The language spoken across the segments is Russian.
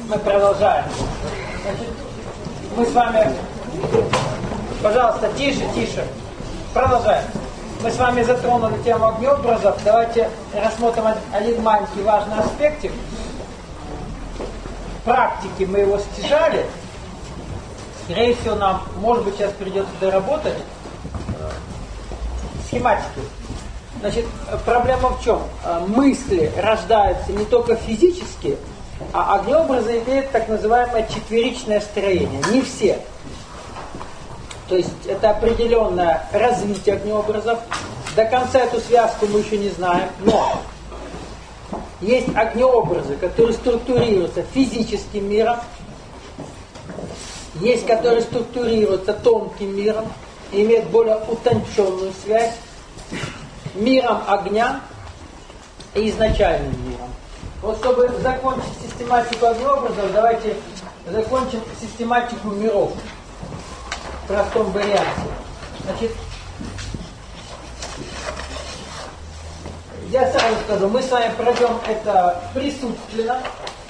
Мы продолжаем. Значит, мы с вами, пожалуйста, тише. Продолжаем. Мы с вами затронули тему огнеобразов. Давайте рассмотрим один маленький важный аспектик. В практике мы его стяжали. Скорее всего, нам, может быть, сейчас придется доработать схематики. Значит, проблема в чем? Мысли рождаются не только физически, а огнеобразы имеют так называемое четверичное строение. Не все. То есть это определенное развитие огнеобразов. До конца эту связку мы еще не знаем, но есть огнеобразы, которые структурируются физическим миром, есть, которые структурируются тонким миром, имеют более утонченную связь, миром огня и изначальным миром. Вот чтобы закончить систематику огнеобразов, давайте закончим систематику миров в простом варианте. Значит, я сразу скажу, мы с вами пройдем это присутственно,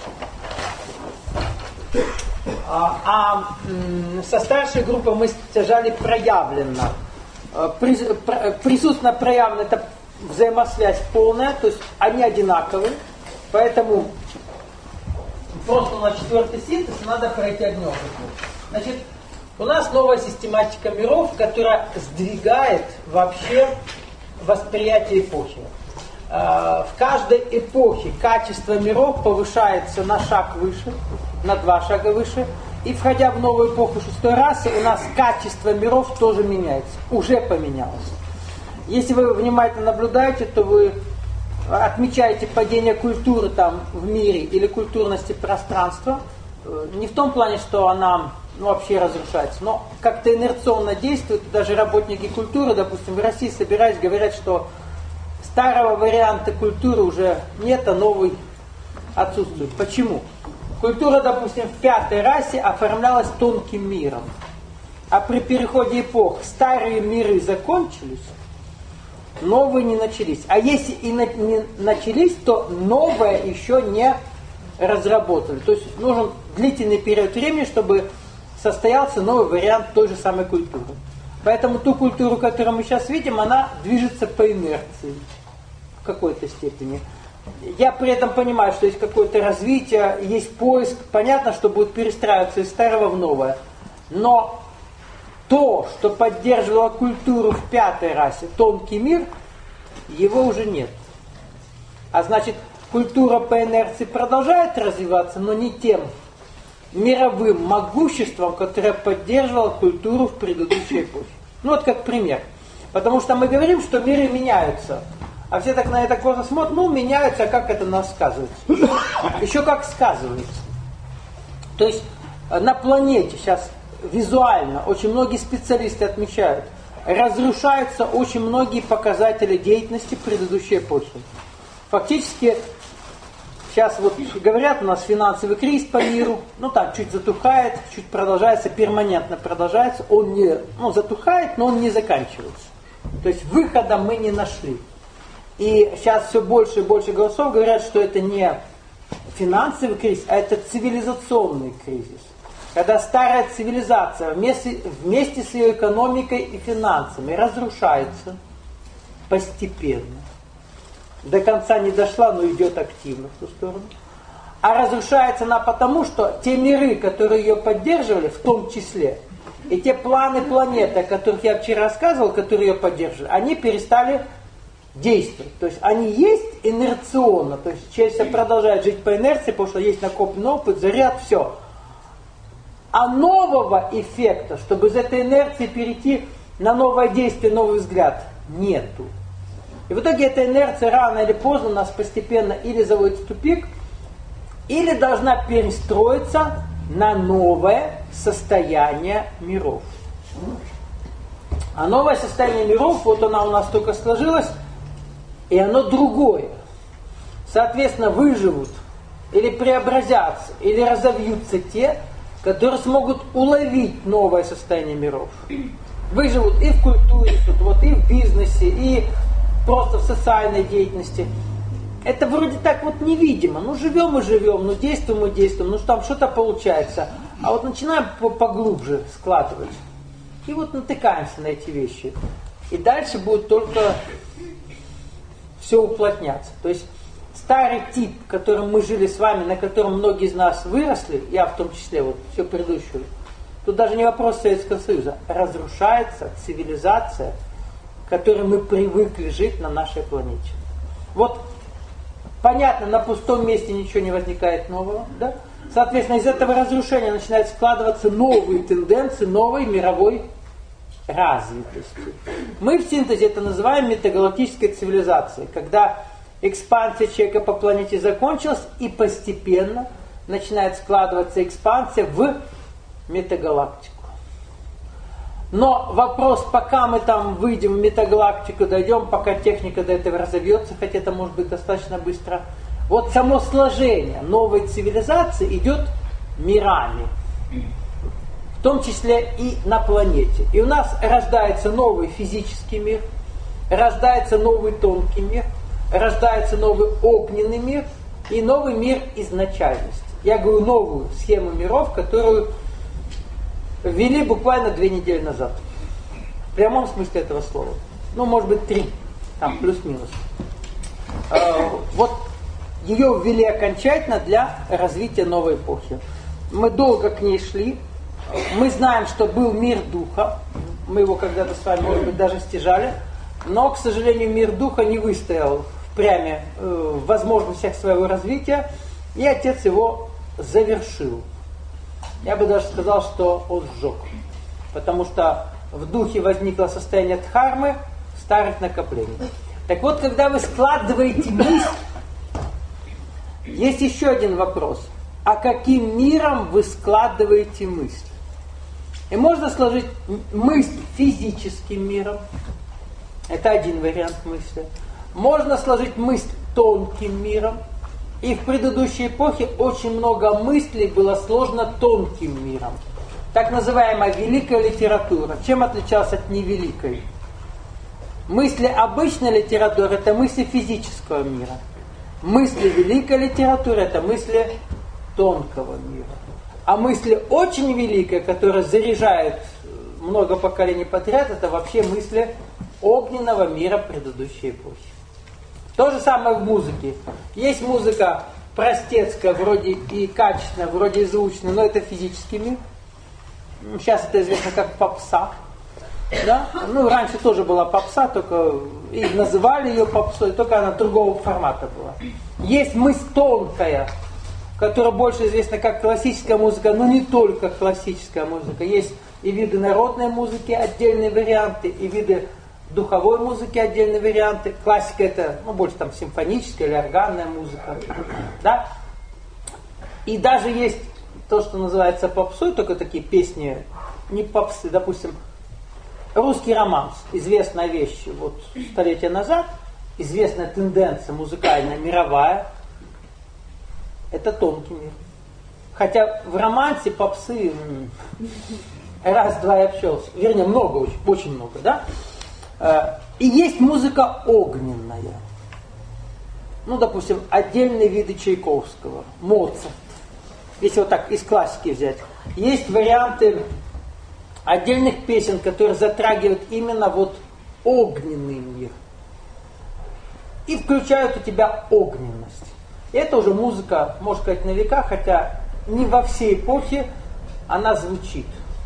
со старшей группой мы стяжали проявленно. Присутственно проявлено — это взаимосвязь полная, то есть они одинаковые, поэтому просто на четвертый синтез надо пройти огнеобразы. Значит, у нас новая систематика миров, которая сдвигает вообще восприятие эпохи. В каждой эпохе качество миров повышается на шаг выше, на 2 шага выше. И входя в новую эпоху 6-й расы, у нас качество миров тоже меняется. Уже поменялось. Если вы внимательно наблюдаете, то вы отмечаете падение культуры там в мире или культурности пространства. Не в том плане, что она вообще разрушается, но как-то инерционно действует. Даже работники культуры, допустим, в России, собираясь, говорят, что старого варианта культуры уже нет, а новый отсутствует. Почему? Культура, допустим, в 5-й расе оформлялась тонким миром. А при переходе эпох старые миры закончились, новые не начались. А если и не начались, то новое еще не разработали. То есть нужен длительный период времени, чтобы состоялся новый вариант той же самой культуры. Поэтому ту культуру, которую мы сейчас видим, она движется по инерции в какой-то степени. Я при этом понимаю, что есть какое-то развитие, есть поиск. Понятно, что будет перестраиваться из старого в новое. Но то, что поддерживало культуру в 5-й расе, тонкий мир, его уже нет. А значит, культура по инерции продолжает развиваться, но не тем мировым могуществом, которое поддерживало культуру в предыдущей эпохе. Ну вот как пример. Потому что мы говорим, что миры меняются. А все так на это косо смотрят, меняются, а как это нас сказывается? Еще как сказывается. То есть на планете сейчас визуально очень многие специалисты отмечают, разрушаются очень многие показатели деятельности предыдущей эпохи. Фактически, сейчас вот говорят, у нас финансовый кризис по миру, так, чуть затухает, чуть продолжается, перманентно продолжается, он не, затухает, но он не заканчивается. То есть выхода мы не нашли. И сейчас все больше и больше голосов говорят, что это не финансовый кризис, а это цивилизационный кризис. Когда старая цивилизация вместе с ее экономикой и финансами разрушается постепенно. До конца не дошла, но идет активно в ту сторону. А разрушается она потому, что те миры, которые ее поддерживали, в том числе, и те планы планеты, о которых я вчера рассказывал, которые ее поддерживали, они перестали действовать. То есть они есть инерционно, то есть человек продолжает жить по инерции, потому что есть накопленный опыт, заряд, все. А нового эффекта, чтобы из этой инерции перейти на новое действие, новый взгляд, нету. И в итоге эта инерция рано или поздно нас постепенно или заводит в тупик, или должна перестроиться на новое состояние миров. А новое состояние миров, вот оно у нас только сложилось, и оно другое. Соответственно, выживут или преобразятся, или разовьются те, которые смогут уловить новое состояние миров. Выживут и в культуре, и в бизнесе, и просто в социальной деятельности. это вроде так вот невидимо. Ну живем и живем, ну действуем и действуем, ну там что-то получается. А вот начинаем поглубже складывать. И вот натыкаемся на эти вещи. И дальше будет только все уплотняться. То есть старый тип, которым мы жили с вами, на котором многие из нас выросли, я в том числе, вот все предыдущее, тут даже не вопрос Советского Союза, разрушается цивилизация, к которой мы привыкли жить на нашей планете. Вот понятно, на пустом месте ничего не возникает нового, да? Соответственно, из этого разрушения начинают складываться новые тенденции, новой мировой развитости. Мы в синтезе это называем метагалактической цивилизацией, когда экспансия человека по планете закончилась и постепенно начинает складываться экспансия в метагалактику. Но вопрос, пока мы там выйдем в метагалактику, дойдем, пока техника до этого разовьется, хотя это может быть достаточно быстро, вот само сложение новой цивилизации идет мирами, в том числе и на планете. И у нас рождается новый физический мир, рождается новый тонкий мир, рождается новый огненный мир и новый мир изначальности. Я говорю новую схему миров, которую ввели буквально 2 недели назад. В прямом смысле этого слова. Ну, может быть, 3, там, плюс-минус. Вот ее ввели окончательно для развития новой эпохи. Мы долго к ней шли. Мы знаем, что был мир духа. Мы его когда-то с вами, может быть, даже стяжали. Но, к сожалению, мир духа не выстоял впрямь в возможностях своего развития. И отец его завершил. Я бы даже сказал, что он сжег. Потому что в духе возникло состояние дхармы, старых накоплений. Так вот, когда вы складываете мысль, есть еще один вопрос. А каким миром вы складываете мысль? И можно сложить мысль физическим миром. Это один вариант мысли. Можно сложить мысль тонким миром. И в предыдущей эпохе очень много мыслей было сложно тонким миром. Так называемая великая литература. Чем отличалась от невеликой? Мысли обычной литературы – это мысли физического мира. Мысли великой литературы – это мысли тонкого мира. А мысли очень великой, которая заряжает много поколений подряд, это вообще мысли огненного мира предыдущей эпохи. То же самое в музыке. Есть музыка простецкая, вроде и качественная, вроде и звучная, но это физический мир. Сейчас это известно как попса. Да? Ну, раньше тоже была попса, только и называли ее попсой, только она другого формата была. Есть мысль тонкая, которая больше известна как классическая музыка, но не только классическая музыка. Есть и виды народной музыки, отдельные варианты, и виды духовой музыки, отдельные варианты. Классика это, ну, больше там симфоническая или органная музыка. Да? И даже есть то, что называется попсой, только такие песни, не попсы, допустим, русский романс, известная вещь, вот столетия назад, известная тенденция музыкальная, мировая, это тонкий мир. Хотя в романсе попсы раз-два и общался, вернее, много, очень много, да? И есть музыка огненная. Ну, допустим, отдельные виды Чайковского, Моцарт. Если вот так из классики взять. Есть варианты отдельных песен, которые затрагивают именно вот огненный мир. И включают у тебя огненность. И это уже музыка, можно сказать, на века, хотя не во всей эпохе она звучит.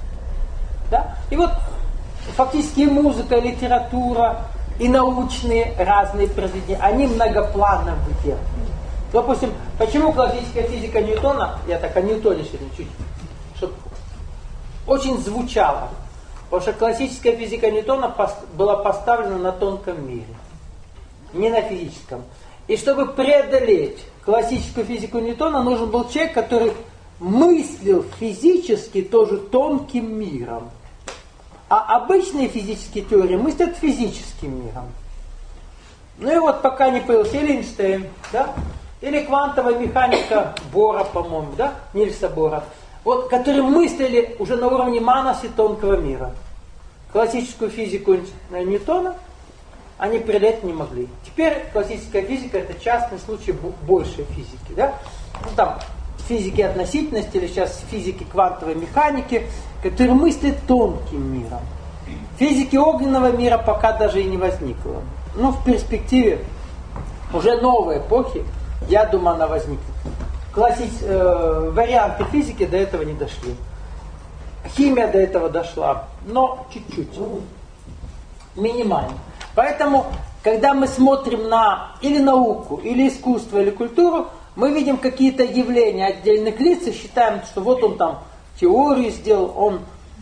Да? И вот фактически и музыка, и литература, и научные разные произведения, они многоплановые. Допустим, почему классическая физика Ньютона, я так о Ньютоне сегодня чуть, чтобы очень звучало, потому что классическая физика Ньютона была поставлена на тонком мире, не на физическом. И чтобы преодолеть классическую физику Ньютона, нужен был человек, который мыслил физически тоже тонким миром. А обычные физические теории мыслят физическим миром. Ну и вот пока не появился или Эйнштейн, да? Или квантовая механика Бора, по-моему, да? Нильса Бора. Вот, которые мыслили уже на уровне маноса тонкого мира. Классическую физику Ньютона они преодолеть не могли. Теперь классическая физика это частный случай большей физики. Да? Ну, там физики относительности или сейчас физики квантовой механики, которые мыслят тонким миром. Физики огненного мира пока даже и не возникло. Но в перспективе уже новой эпохи, я думаю, она возникнет. Варианты физики до этого не дошли. Химия до этого дошла, но чуть-чуть. Минимально. Поэтому, когда мы смотрим на или науку, или искусство, или культуру, мы видим какие-то явления отдельных лиц и считаем, что вот он там теорию сделал, он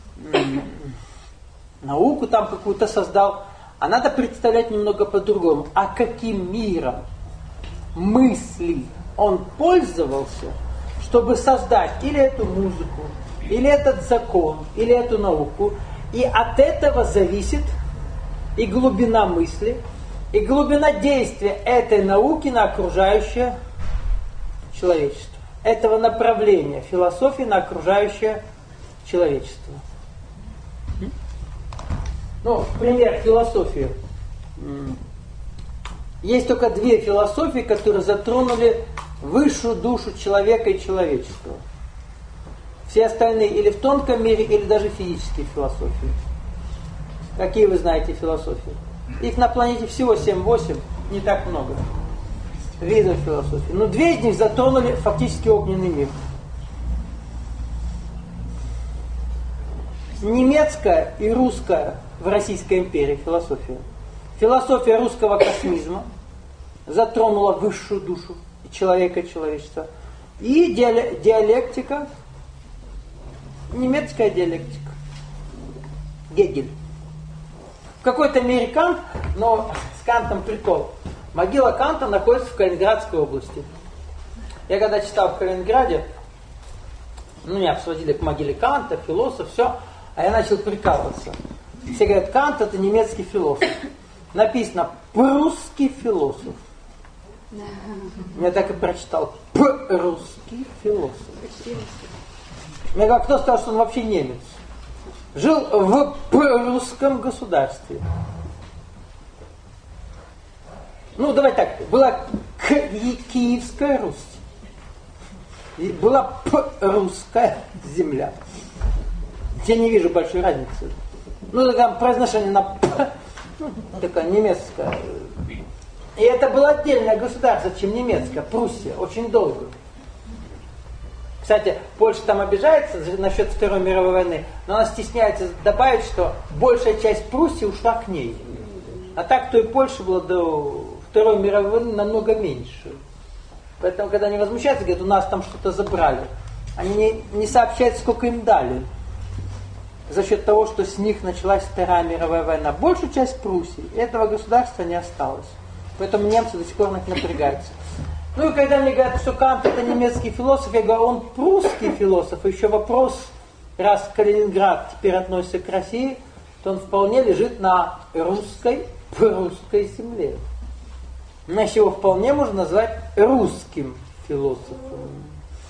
науку там какую-то создал. А надо представлять немного по-другому. А каким миром мысли он пользовался, чтобы создать или эту музыку, или этот закон, или эту науку. И от этого зависит и глубина мысли, и глубина действия этой науки на окружающее человечество. Этого направления философии на окружающее человечество. Ну, пример философии. Есть только две философии, которые затронули высшую душу человека и человечества. Все остальные или в тонком мире, или даже физические философии. Какие вы знаете философии? Их на планете всего 7-8, не так много видов философии. Но две из них затронули фактически огненный мир. Немецкая и русская в Российской империи философия. Философия русского космизма затронула высшую душу человека и человечества. И диалектика, немецкая диалектика. Гегель. В какой-то мере Кант, но с Кантом прикол. Могила Канта находится в Калининградской области. Я когда читал в Калининграде, меня сводили к могиле Канта, философ, все, а я начал прикалываться. Все говорят, Кант это немецкий философ. Написано прусский философ. Я так и прочитал. Русский философ. Мне говорят, кто сказал, что он вообще немец? Жил в русском государстве. Ну, давай так. Была Киевская Русь. И была русская земля. Я не вижу большой разницы. Ну, там произношение на п, такая немецкая. И это было отдельное государство, чем немецкое, Пруссия, очень долго. Кстати, Польша там обижается насчет Второй мировой войны, но она стесняется добавить, что большая часть Пруссии ушла к ней. А так, то и Польша была до Второй мировой войны намного меньше. Поэтому, когда они возмущаются, говорят, у нас там что-то забрали. Они не сообщают, сколько им дали. За счет того, что с них началась Вторая мировая война. Большую часть Пруссии, этого государства не осталось. Поэтому немцы до сих пор напрягаются. Ну и когда мне говорят, что Кант это немецкий философ, я говорю, он прусский философ. И еще вопрос, раз Калининград теперь относится к России, то он вполне лежит на прусской земле. Значит, его вполне можно назвать русским философом.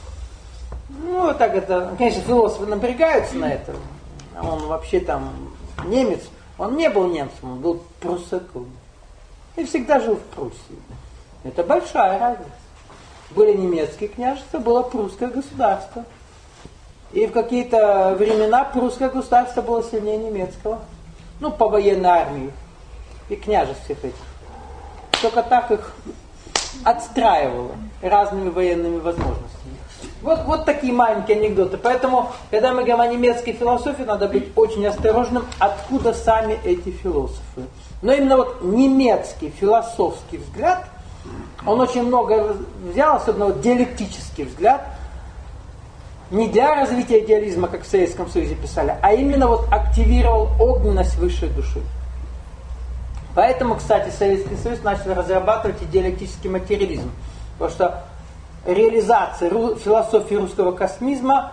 Ну, так это, конечно, философы напрягаются на это. Он вообще там немец. Он не был немцем, он был пруссаком. И всегда жил в Пруссии. Это большая разница. Были немецкие княжества, было прусское государство. И в какие-то времена прусское государство было сильнее немецкого. Ну, по военной армии. И княжеств всех этих. Только так их отстраивало разными военными возможностями. Вот такие маленькие анекдоты. Поэтому, когда мы говорим о немецкой философии, надо быть очень осторожным, откуда сами эти философы. Но именно вот немецкий философский взгляд, он очень много взял, особенно вот диалектический взгляд, не для развития идеализма, как в Советском Союзе писали, а именно вот активировал огненность высшей души. Поэтому, кстати, Советский Союз начал разрабатывать и диалектический материализм. Потому что реализация философии русского космизма,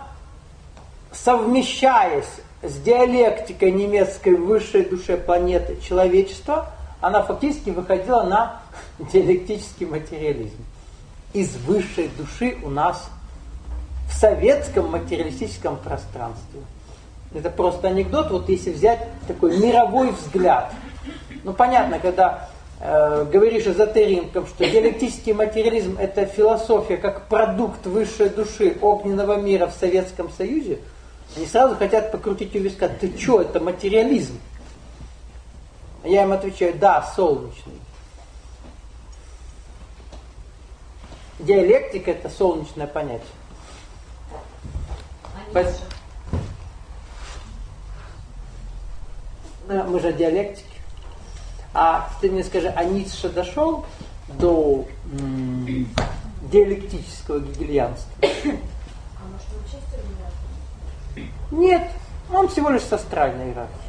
совмещаясь с диалектикой немецкой высшей душе планеты человечества, она фактически выходила на диалектический материализм. Из высшей души у нас в советском материалистическом пространстве. Это просто анекдот, вот если взять такой мировой взгляд. Ну понятно, когда говоришь эзотерикам, что диалектический материализм это философия как продукт высшей души огненного мира в Советском Союзе, они сразу хотят покрутить у виска. Ты что, это материализм? Я им отвечаю, да, солнечный. Диалектика это солнечное понятие. Мы же диалектики. А ты мне скажи, а Ницше дошел до диалектического гегельянства? А может вообще стереотипы? Нет, он всего лишь с астральной иерархией.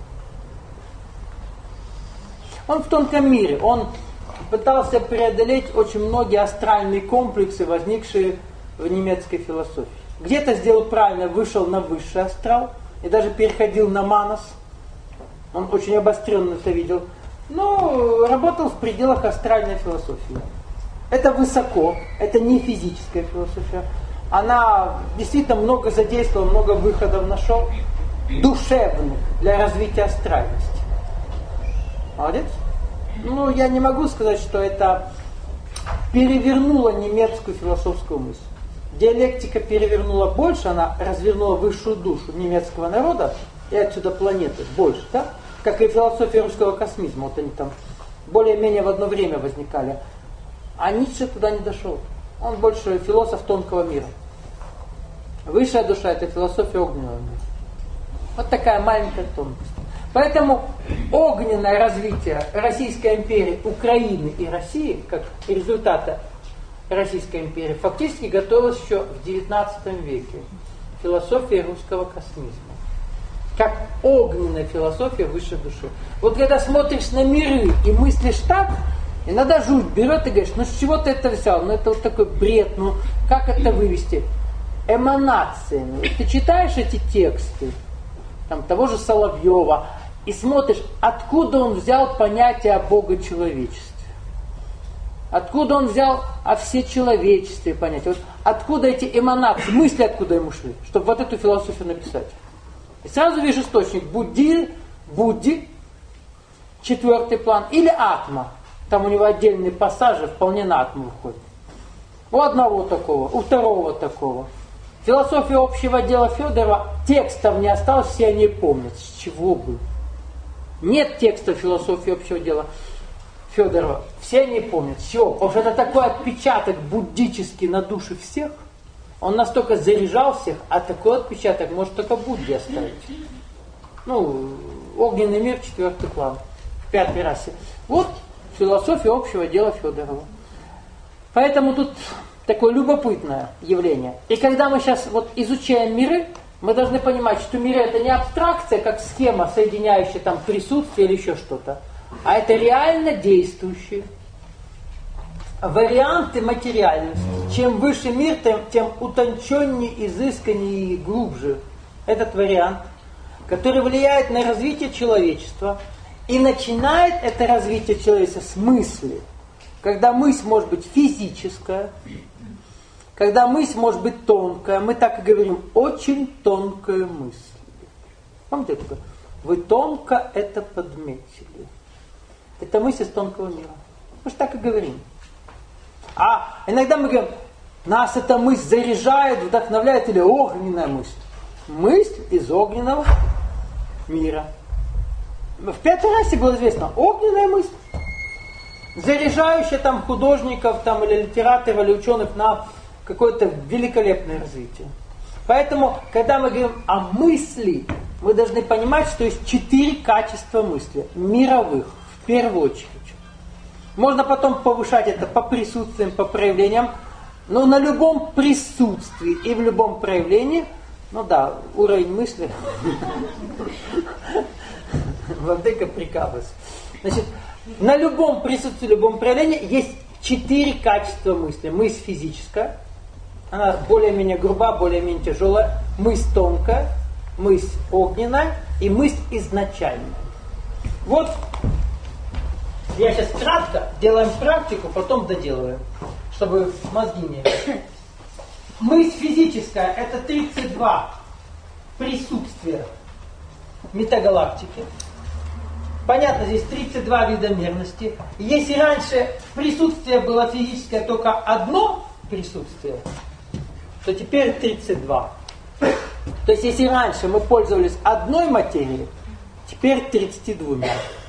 Он в тонком мире, он пытался преодолеть очень многие астральные комплексы, возникшие в немецкой философии. Где-то сделал правильно, вышел на высший астрал и даже переходил на манас. Он очень обостренно это видел. Но работал в пределах астральной философии. Это высоко, это не физическая философия. Она действительно много задействовала, много выходов нашел, душевных для развития астральности. Молодец? Ну, я не могу сказать, что это перевернуло немецкую философскую мысль. Диалектика перевернула больше, она развернула высшую душу немецкого народа и отсюда планеты больше, да? Как и философия русского космизма. Вот они там более-менее в одно время возникали. А Ницше туда не дошел. Он больше философ тонкого мира. Высшая душа это философия огненного мира. Вот такая маленькая тонкость. Поэтому огненное развитие Российской империи, Украины и России, как результата Российской империи, фактически готовилось еще в XIX веке. Философия русского космизма. Как огненная философия высшей души. Вот когда смотришь на миры и мыслишь так, иногда жуть берет и говоришь, ну с чего ты это взял? Ну это вот такой бред, ну как это вывести? Эманациями. Ты читаешь эти тексты, там, того же Соловьева, и смотришь, откуда он взял понятие о богочеловечестве. Откуда он взял о всечеловечестве понятие. Вот откуда эти эманации, мысли откуда ему шли, чтобы вот эту философию написать. И сразу вижу источник Будди, четвертый план, или Атма. Там у него отдельные пассажи, вполне на Атму выходят. У одного такого, у второго такого. Философия общего дела Федорова, текстов не осталось, все они помнят. С чего бы? Нет текста философии общего дела Федорова, все они помнят. С чего? Потому что это такой отпечаток буддический на душе всех. Он настолько заряжал всех, а такой отпечаток может только Будде оставить. Ну, огненный мир, четвертый план, в пятой расе. Вот философия общего дела Федорова. Поэтому тут такое любопытное явление. И когда мы сейчас вот изучаем миры, мы должны понимать, что миры это не абстракция, как схема, соединяющая там присутствие или еще что-то, а это реально действующие варианты материальности. Чем выше мир, тем утонченнее, изысканнее и глубже этот вариант, который влияет на развитие человечества. И начинает это развитие человечества с мысли. Когда мысль может быть физическая, когда мысль может быть тонкая, мы так и говорим, очень тонкая мысль. Помните такое? Вы тонко это подметили. Это мысль из тонкого мира. Мы же так и говорим. А иногда мы говорим, нас эта мысль заряжает, вдохновляет, или огненная мысль. Мысль из огненного мира. В пятой расе было известно, огненная мысль, заряжающая там художников там, или литераторов, или ученых на какое-то великолепное развитие. Поэтому, когда мы говорим о мысли, мы должны понимать, что есть 4 качества мысли, мировых, в первую очередь. Можно потом повышать это по присутствиям, по проявлениям, но на любом присутствии и в любом проявлении, ну да, уровень мысли, владыка прикалывается. Значит, на любом присутствии, любом проявлении есть 4 качества мысли. Мысль физическая, она более-менее груба, более-менее тяжелая, мысль тонкая, мысль огненная и мысль изначальная. Вот я сейчас кратко делаем практику, потом доделаем, чтобы мозги не... Мысль физическая – это 32 присутствия метагалактики. Понятно, здесь 32 вида мерности. Если раньше присутствие было физическое только одно присутствие, то теперь 32. То есть если раньше мы пользовались одной материей, теперь 32.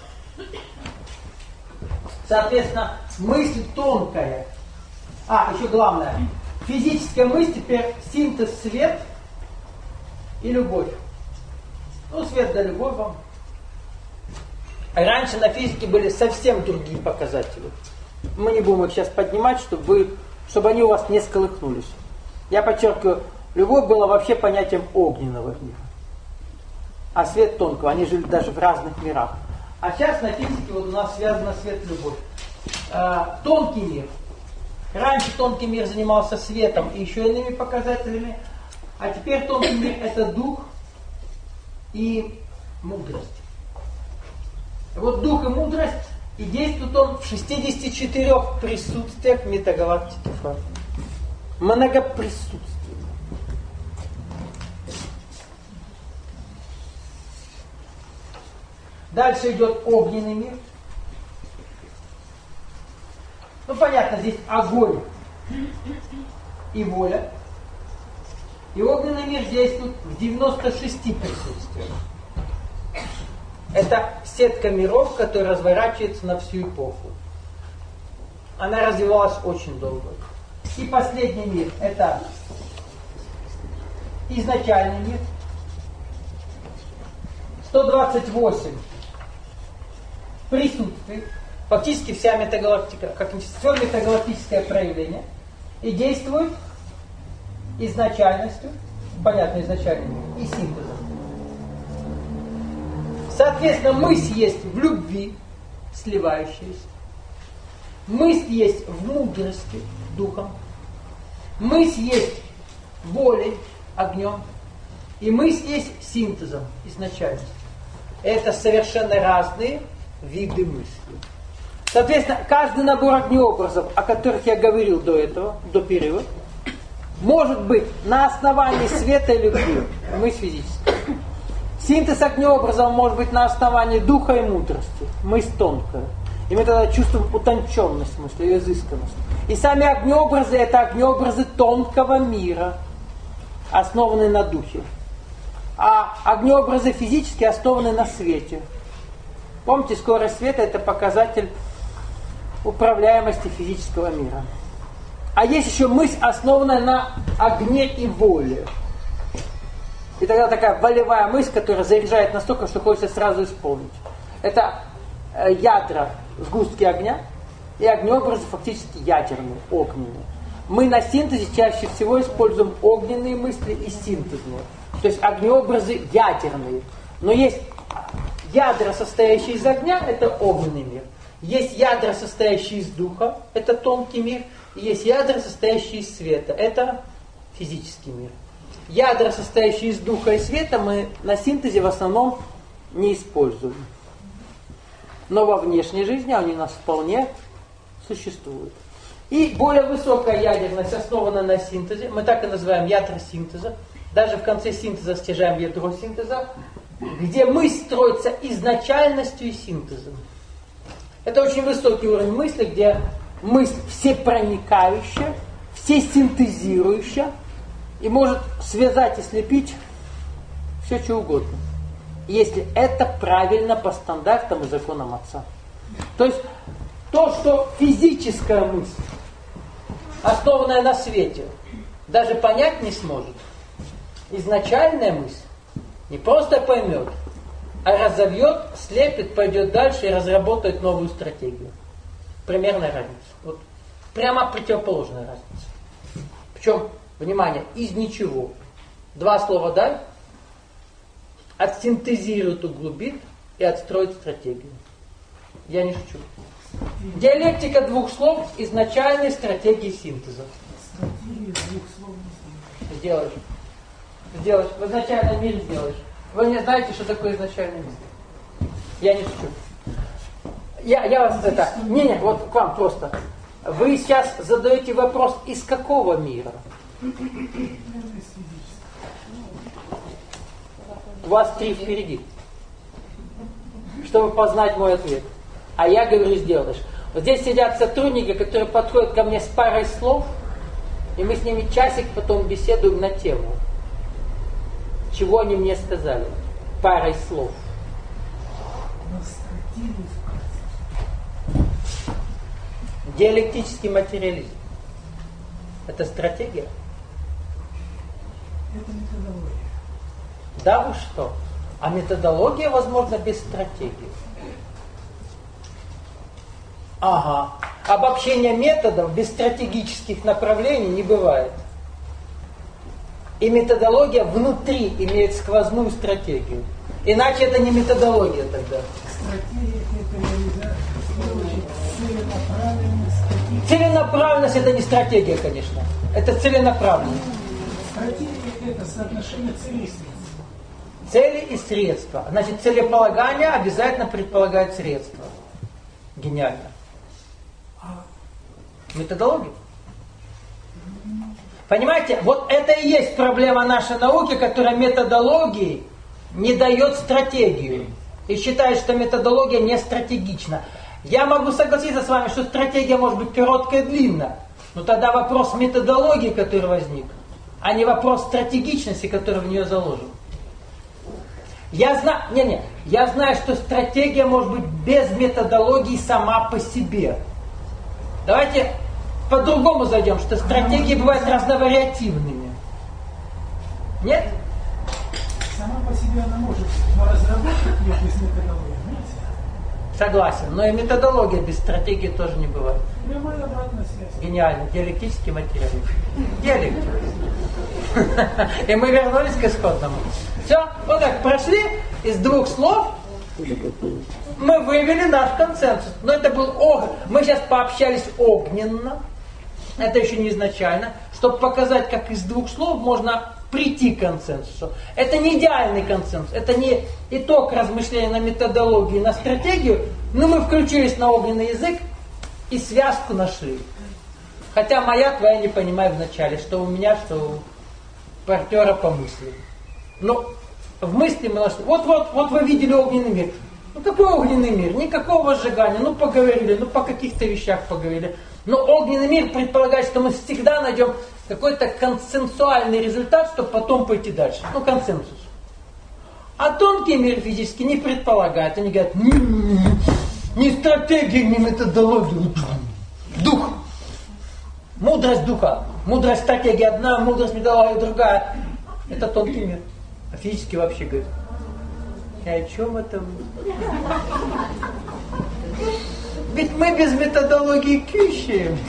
Соответственно, мысль тонкая. Еще главное. Физическая мысль теперь синтез свет и любовь. Свет да любовь вам. Раньше на физике были совсем другие показатели. Мы не будем их сейчас поднимать, чтобы они у вас не сколыхнулись. Я подчеркиваю, любовь была вообще понятием огненного мира. А свет тонкого, они жили даже в разных мирах. А сейчас на физике у нас связано свет и любовь. Тонкий мир. Раньше тонкий мир занимался светом и еще иными показателями. А теперь тонкий мир это дух и мудрость. Вот дух и мудрость, и действует он в 64 присутствиях метагалактики Фа. Многоприсутствие. Дальше идет огненный мир. Понятно, здесь огонь и воля. И огненный мир действует в 96 присутствиях. Это сетка миров, которая разворачивается на всю эпоху. Она развивалась очень долго. И последний мир – это изначальный мир. 128 присутствий. Фактически вся метагалактика, как все метагалактическое проявление. И действует изначальностью, понятно, изначальным, и синтезом. Соответственно, мысль есть в любви, сливающаяся. Мысль есть в мудрости, духом. Мысль есть волей, огнем. И мысль есть синтезом, изначальностью. Это совершенно разные виды мысли. Соответственно, каждый набор огнеобразов, о которых я говорил до этого, до перерыва, может быть на основании света и любви, мысль физическая. Синтез огнеобразов может быть на основании духа и мудрости, мысль тонкая. И мы тогда чувствуем утонченность мысли, ее изысканность. И сами огнеобразы – это огнеобразы тонкого мира, основанные на духе. А огнеобразы физические основаны на свете. Помните, скорость света – это показатель управляемости физического мира. А есть еще мысль, основанная на огне и воле. И тогда такая волевая мысль, которая заряжает настолько, что хочется сразу исполнить. Это ядра, сгустки огня, и огнеобразы фактически ядерные, огненные. Мы на синтезе чаще всего используем огненные мысли и синтезные. То есть огнеобразы ядерные. Но есть ядра, состоящие из огня, это огненный мир. Есть ядра, состоящие из духа, это тонкий мир. И есть ядра, состоящие из света, это физический мир. Ядра, состоящие из духа и света, мы на синтезе в основном не используем. Но во внешней жизни они у нас вполне существуют. И более высокая ядерность основана на синтезе. Мы так и называем ядра синтеза. Даже в конце синтеза стяжаем ядро синтеза, где мысль строится изначальностью и синтезом. Это очень высокий уровень мысли, где мысль всепроникающая, всесинтезирующая и может связать и слепить все, что угодно. Если это правильно по стандартам и законам Отца. То есть то, что физическая мысль, основанная на свете, даже понять не сможет, изначальная мысль не просто поймет, а разовьет, слепит, пойдет дальше и разработает новую стратегию. Примерная разница. Вот прямо противоположная разница. Причем, внимание, из ничего. Два слова дай, отсинтезирует, углубит и отстроит стратегию. Я не шучу. Диалектика двух слов изначальной стратегии синтеза. Сделаешь. Сделаешь. В изначальном мире сделаешь. Вы не знаете, что такое изначальный мир. Я не шучу. Я вас это... Не, вот к вам просто. Вы сейчас задаете вопрос, из какого мира? У вас 3 впереди. чтобы познать мой ответ. А я говорю, сделаешь. Вот здесь сидят сотрудники, которые подходят ко мне с парой слов, и мы с ними часик потом беседуем на тему. Чего они мне сказали? Парой слов. Диалектический материализм. Это стратегия? Это методология. Да вы что? А методология возможна без стратегии. Ага. Обобщение методов без стратегических направлений не бывает. И методология внутри имеет сквозную стратегию. Иначе это не методология тогда. Стратегия – это целенаправленность. Целенаправленность это не стратегия, конечно. Это целенаправленность. Стратегия – это соотношение целей и средств. Цели и средства. Значит, целеполагание обязательно предполагает средства. Гениально. Методология. Понимаете, вот это и есть проблема нашей науки, которая методологии не дает стратегию. И считает, что методология не стратегична. Я могу согласиться с вами, что стратегия может быть короткая и длинная. Но тогда вопрос методологии, который возник, а не вопрос стратегичности, который в нее заложен. Я знаю, что стратегия может быть без методологии сама по себе. Давайте по-другому зайдем, что стратегии бывают разновариативными. Нет? Сама по себе она может, но разработать ее без методологии нельзя. Согласен, но и методология без стратегии тоже не бывает. Прямая обратная связь. Гениально. Диалектический материализм. Диалектика. И мы вернулись к исходному. Все, вот так прошли из двух слов. Мы вывели наш консенсус. Но это был мы сейчас пообщались огненно. Это еще не изначально. Чтобы показать, как из двух слов можно прийти к консенсусу. Это не идеальный консенсус. Это не итог размышления на методологию, на стратегию. Но мы включились на огненный язык и связку нашли. Хотя моя, твоя не понимаю вначале, что у меня, что у партнера по мысли. Но в мысли мы нашли. Вот вы видели огненный мир. Ну какой огненный мир? Никакого сжигания. Ну поговорили, ну по каких-то вещах поговорили. Но огненный мир предполагает, что мы всегда найдем какой-то консенсуальный результат, чтобы потом пойти дальше. Ну консенсус. А тонкий мир физически не предполагает. Они говорят, ни стратегия, ни методология. Дух. Мудрость духа. Мудрость стратегии одна, мудрость методология другая. Это тонкий мир. А физически вообще говорит. И о чем это? Ведь мы без методологии кющаем.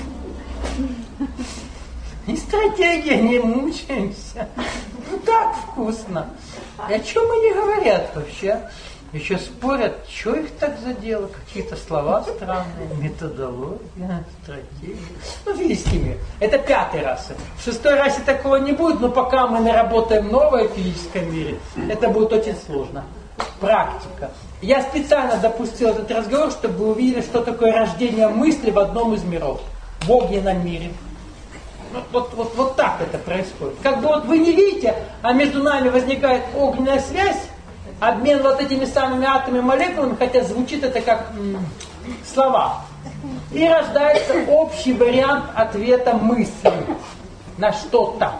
Ни стратегия, не мучаемся. Ну так вкусно. И о чем они говорят вообще? Еще спорят, что их так задело, какие-то слова странные, методология, стратегия. Ну, физический мир. Это 5-й расы. В 6-й расе такого не будет, но пока мы наработаем новое в физическом мире, это будет очень сложно. Практика. Я специально допустил этот разговор, чтобы вы увидели, что такое рождение мысли в одном из миров. В огненном мире. Вот так это происходит. Как бы вот вы не видите, а между нами возникает огненная связь, обмен вот этими самыми атомами, молекулами, хотя звучит это как слова. И рождается общий вариант ответа мысли на что-то.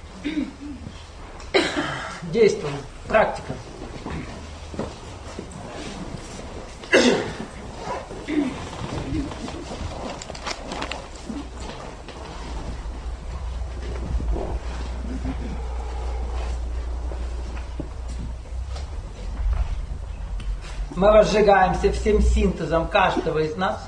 Действуем. Практика. Мы разжигаемся всем синтезом каждого из нас.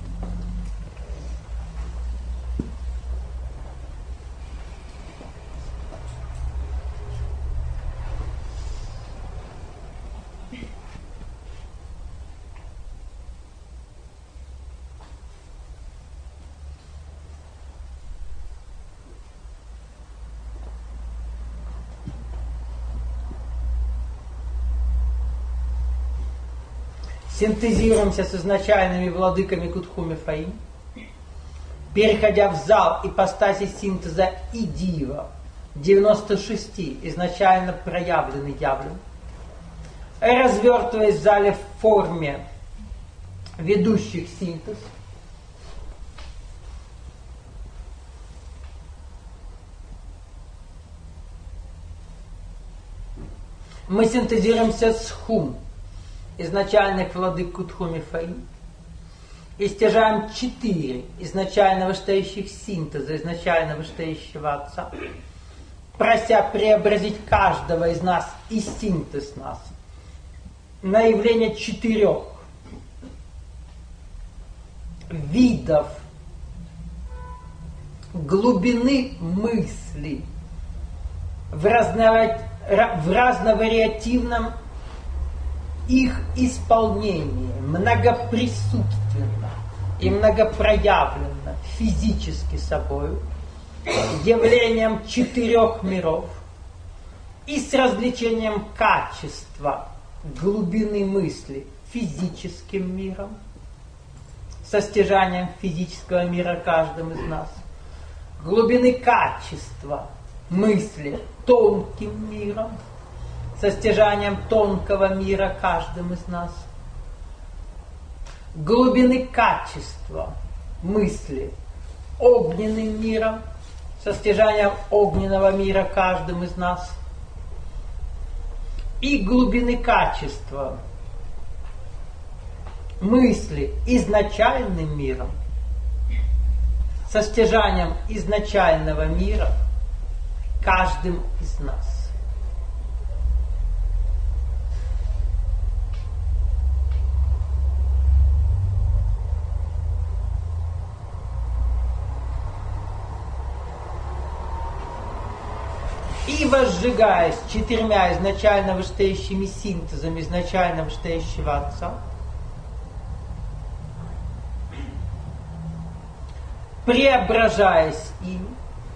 Синтезируемся с изначальными владыками Кутхуми Фаим, переходя в зал ипостаси синтеза и дива, 96 изначально проявленный явлен, развертываясь в зале форме ведущих синтез. Мы синтезируемся с хум, изначальных владык Кутхуми Фаи, и стяжаем 4 изначально вышестоящих синтеза, изначально вышестоящего Отца, прося преобразить каждого из нас и синтез нас на явление 4 видов глубины мысли в разновариативном их исполнении, многоприсутственно и многопроявленно физически собою, явлением 4 миров и с развлечением качества глубины мысли физическим миром, со стяжанием физического мира каждым из нас, глубины качества мысли тонким миром, со стяжанием тонкого мира каждым из нас, глубины качества мысли огненным миром, со стяжанием огненного мира каждым из нас, и глубины качества мысли изначальным миром, со стяжанием изначального мира каждым из нас. И возжигаясь 4 изначально вышестоящими синтезами изначально вышестоящего Отца, преображаясь им,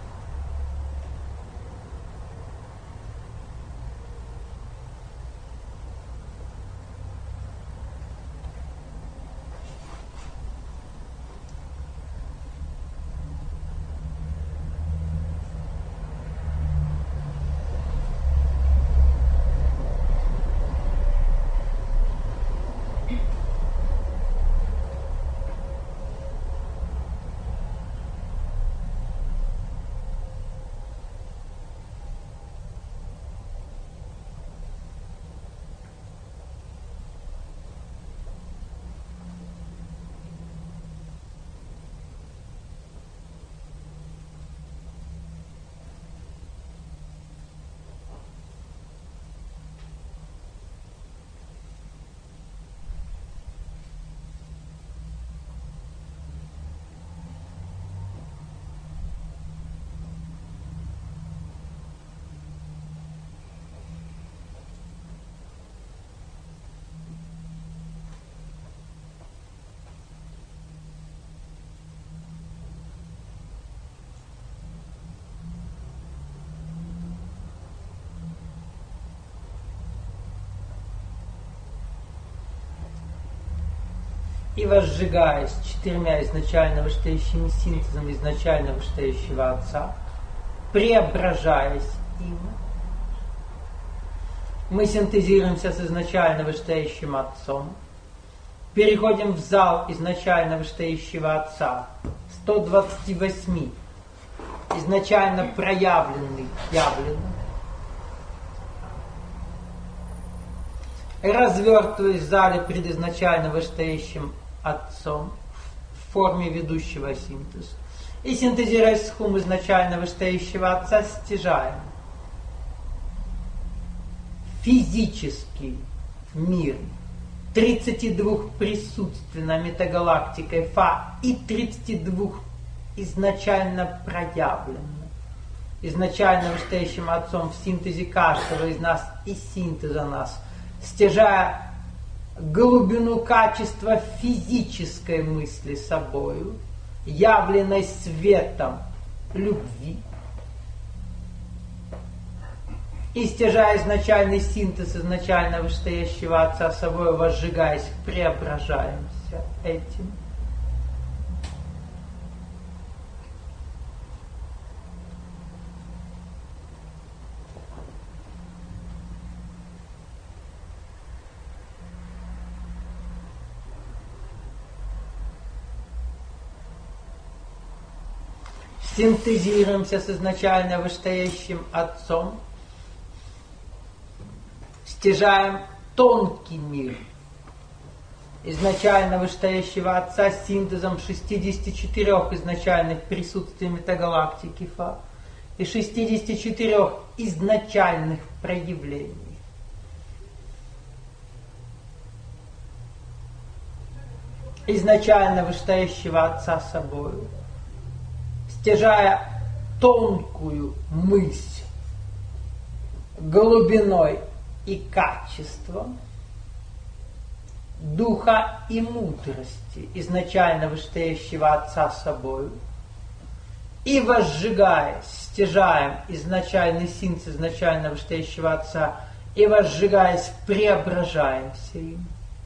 и возжигаясь 4 изначально вышестоящими синтезами изначально вышестоящего Отца, преображаясь им, мы синтезируемся с изначально вышестоящим Отцом, переходим в зал изначально вышестоящего Отца, 128 изначально проявленный, явленный, развертываясь в зале перед изначально вышестоящим Отцом в форме ведущего синтеза. И синтезируясь с хум изначально вышестоящего Отца, стяжаем физический мир 32 присутственно метагалактикой Фа и 32 изначально проявленно, изначально вышестоящим Отцом в синтезе каждого из нас и синтеза нас, стяжая глубину качества физической мысли собою, явленной светом любви, и стяжая изначальный синтез изначально вышестоящего Отца собою, возжигаясь, преображаемся этим. синтезируемся с изначально вышестоящим Отцом, стяжаем тонкий мир изначально вышестоящего Отца с синтезом 64 изначальных присутствий метагалактики Фа и 64 изначальных проявлений. Изначально вышестоящего Отца собою, стяжая тонкую мысль глубиной и качеством, духа и мудрости изначально вышестоящего Отца собою, и возжигаясь, стяжаем изначальный синтез изначально вышестоящего Отца, и возжигаясь, преображаемся им.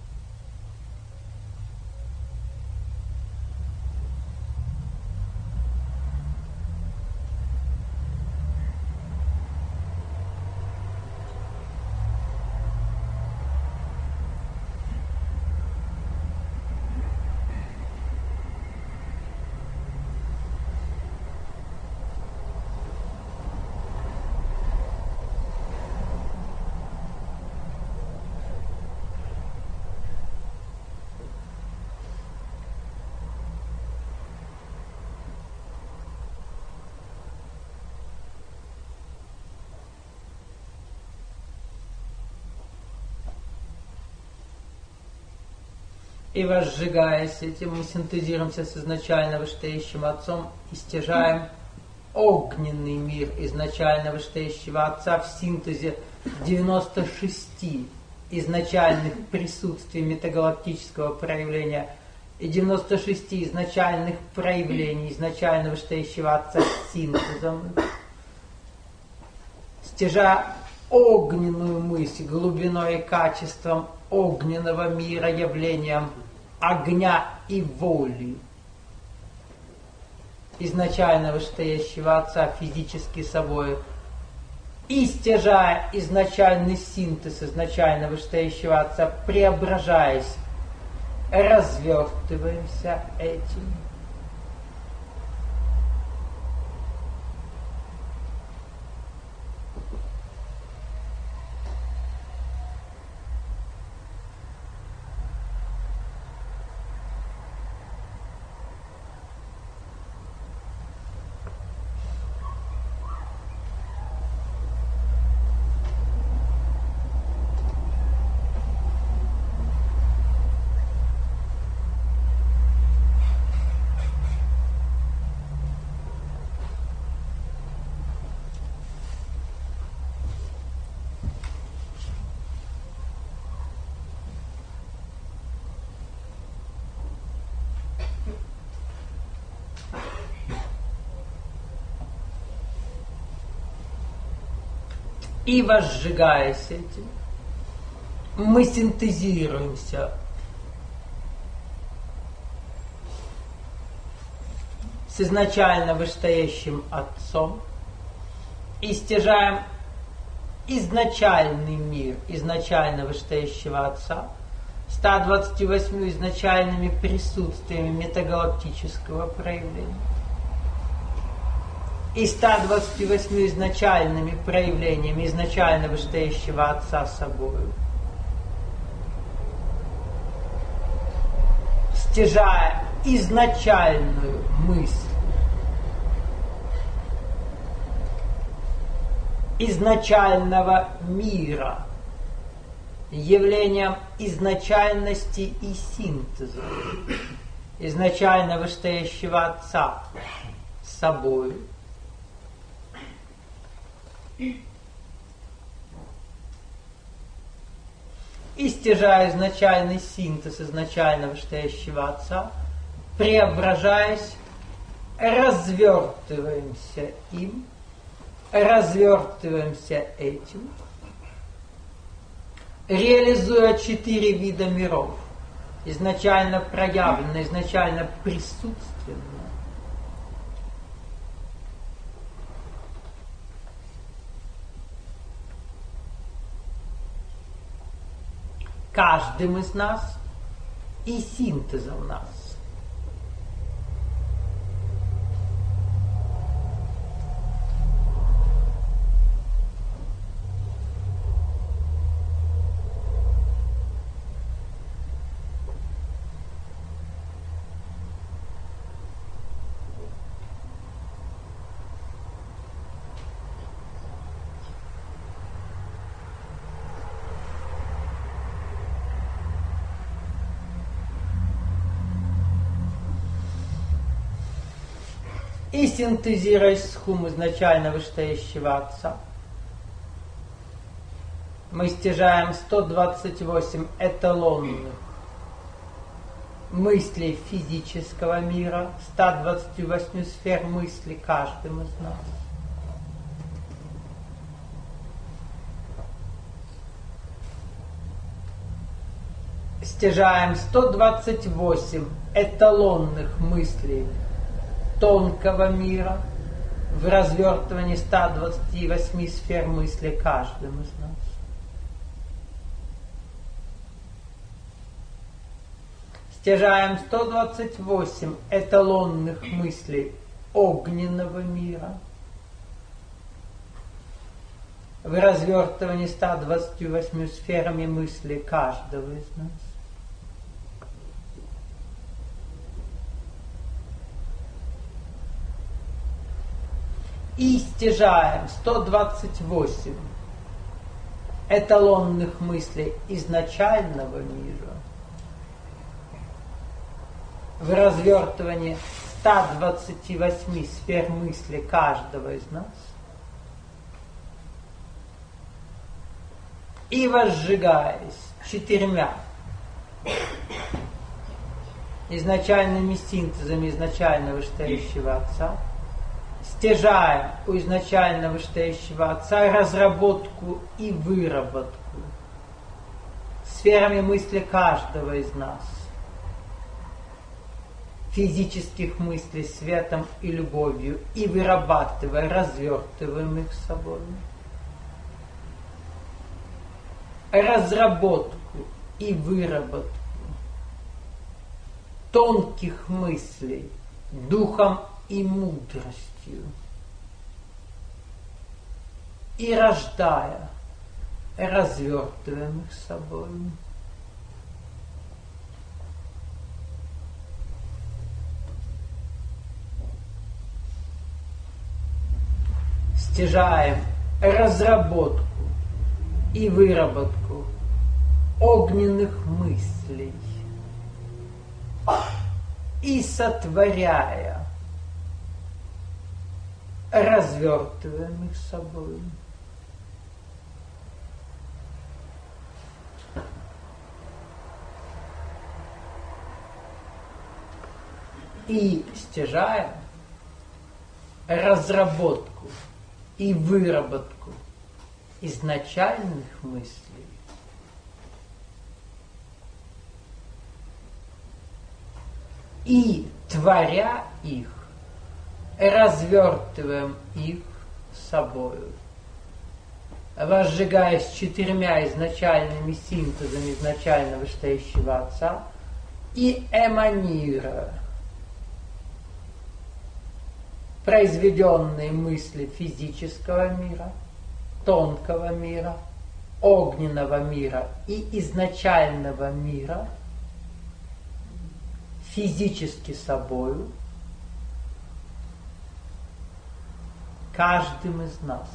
И возжигаясь этим, мы синтезируемся с изначально вышестоящим Отцом и стяжаем огненный мир изначально вышестоящего Отца в синтезе 96 изначальных присутствий метагалактического проявления и 96 изначальных проявлений изначально вышестоящего Отца с синтезом, стяжая огненную мысль глубиной и качеством огненного мира, явлением огня и воли изначально вышестоящего Отца физически собой, и стяжая изначальный синтез изначально вышестоящего Отца, преображаясь, развертываемся этим. И возжигаясь этим, мы синтезируемся с изначально вышестоящим Отцом и стяжаем изначальный мир изначально вышестоящего Отца 128 изначальными присутствиями метагалактического проявления и 128 изначальными проявлениями изначально вышестоящего Отца собою, стяжая изначальную мысль изначального мира, явлением изначальности и синтеза изначально вышестоящего Отца собою, и стяжая изначальный синтез изначально вышестоящего Отца, преображаясь, развертываемся им, развертываемся этим, реализуя 4 вида миров, изначально проявленно, изначально присутственно. Каждым из нас и синтезом нас. и синтезируя схум изначально вышестоящего Отца, мы стяжаем 128 эталонных мыслей физического мира, 128 сфер мысли каждым из нас. Стяжаем 128 эталонных мыслей тонкого мира в развертывании 128 сфер мысли каждым из нас. Стяжаем 128 эталонных мыслей огненного мира в развертывании 128 сферами мысли каждого из нас. И стяжаем 128 эталонных мыслей изначального мира в развертывании 128 сфер мысли каждого из нас и возжигаясь 4 изначальными синтезами изначально вышестоящего Отца, стяжаем у изначально вышестоящего Отца разработку и выработку сферами мысли каждого из нас, физических мыслей светом и любовью, и вырабатывая, развертываем их собой. Разработку и выработку тонких мыслей духом и мудростью, и рождая, развертываем их собой. Стяжаем разработку и выработку огненных мыслей и сотворяя, развертываем их собой. И стяжаем разработку и выработку изначальных мыслей и, творя их, развертываем их собою, возжигаясь 4 изначальными синтезами изначально вышестоящего Отца и эманируя произведенные мысли физического мира, тонкого мира, огненного мира и изначального мира физически собою, каждым из нас.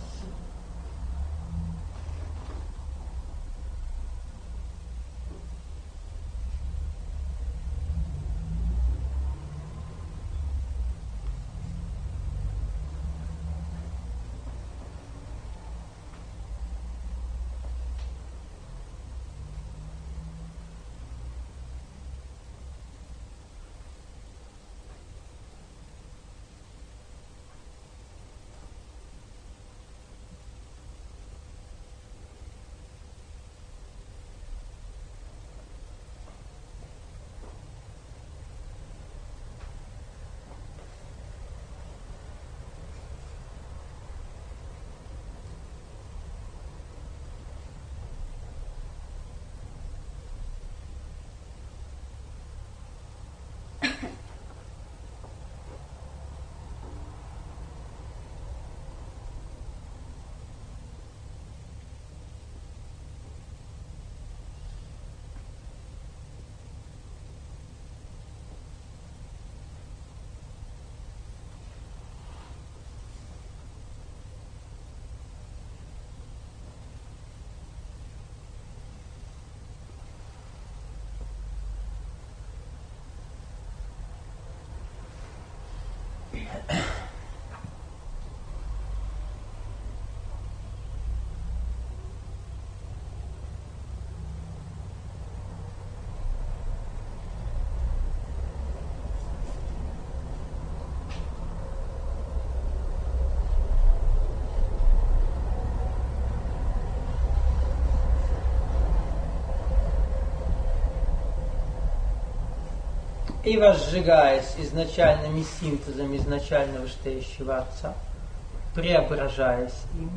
и возжигаясь изначальными синтезами изначально вышестоящего Отца, преображаясь им,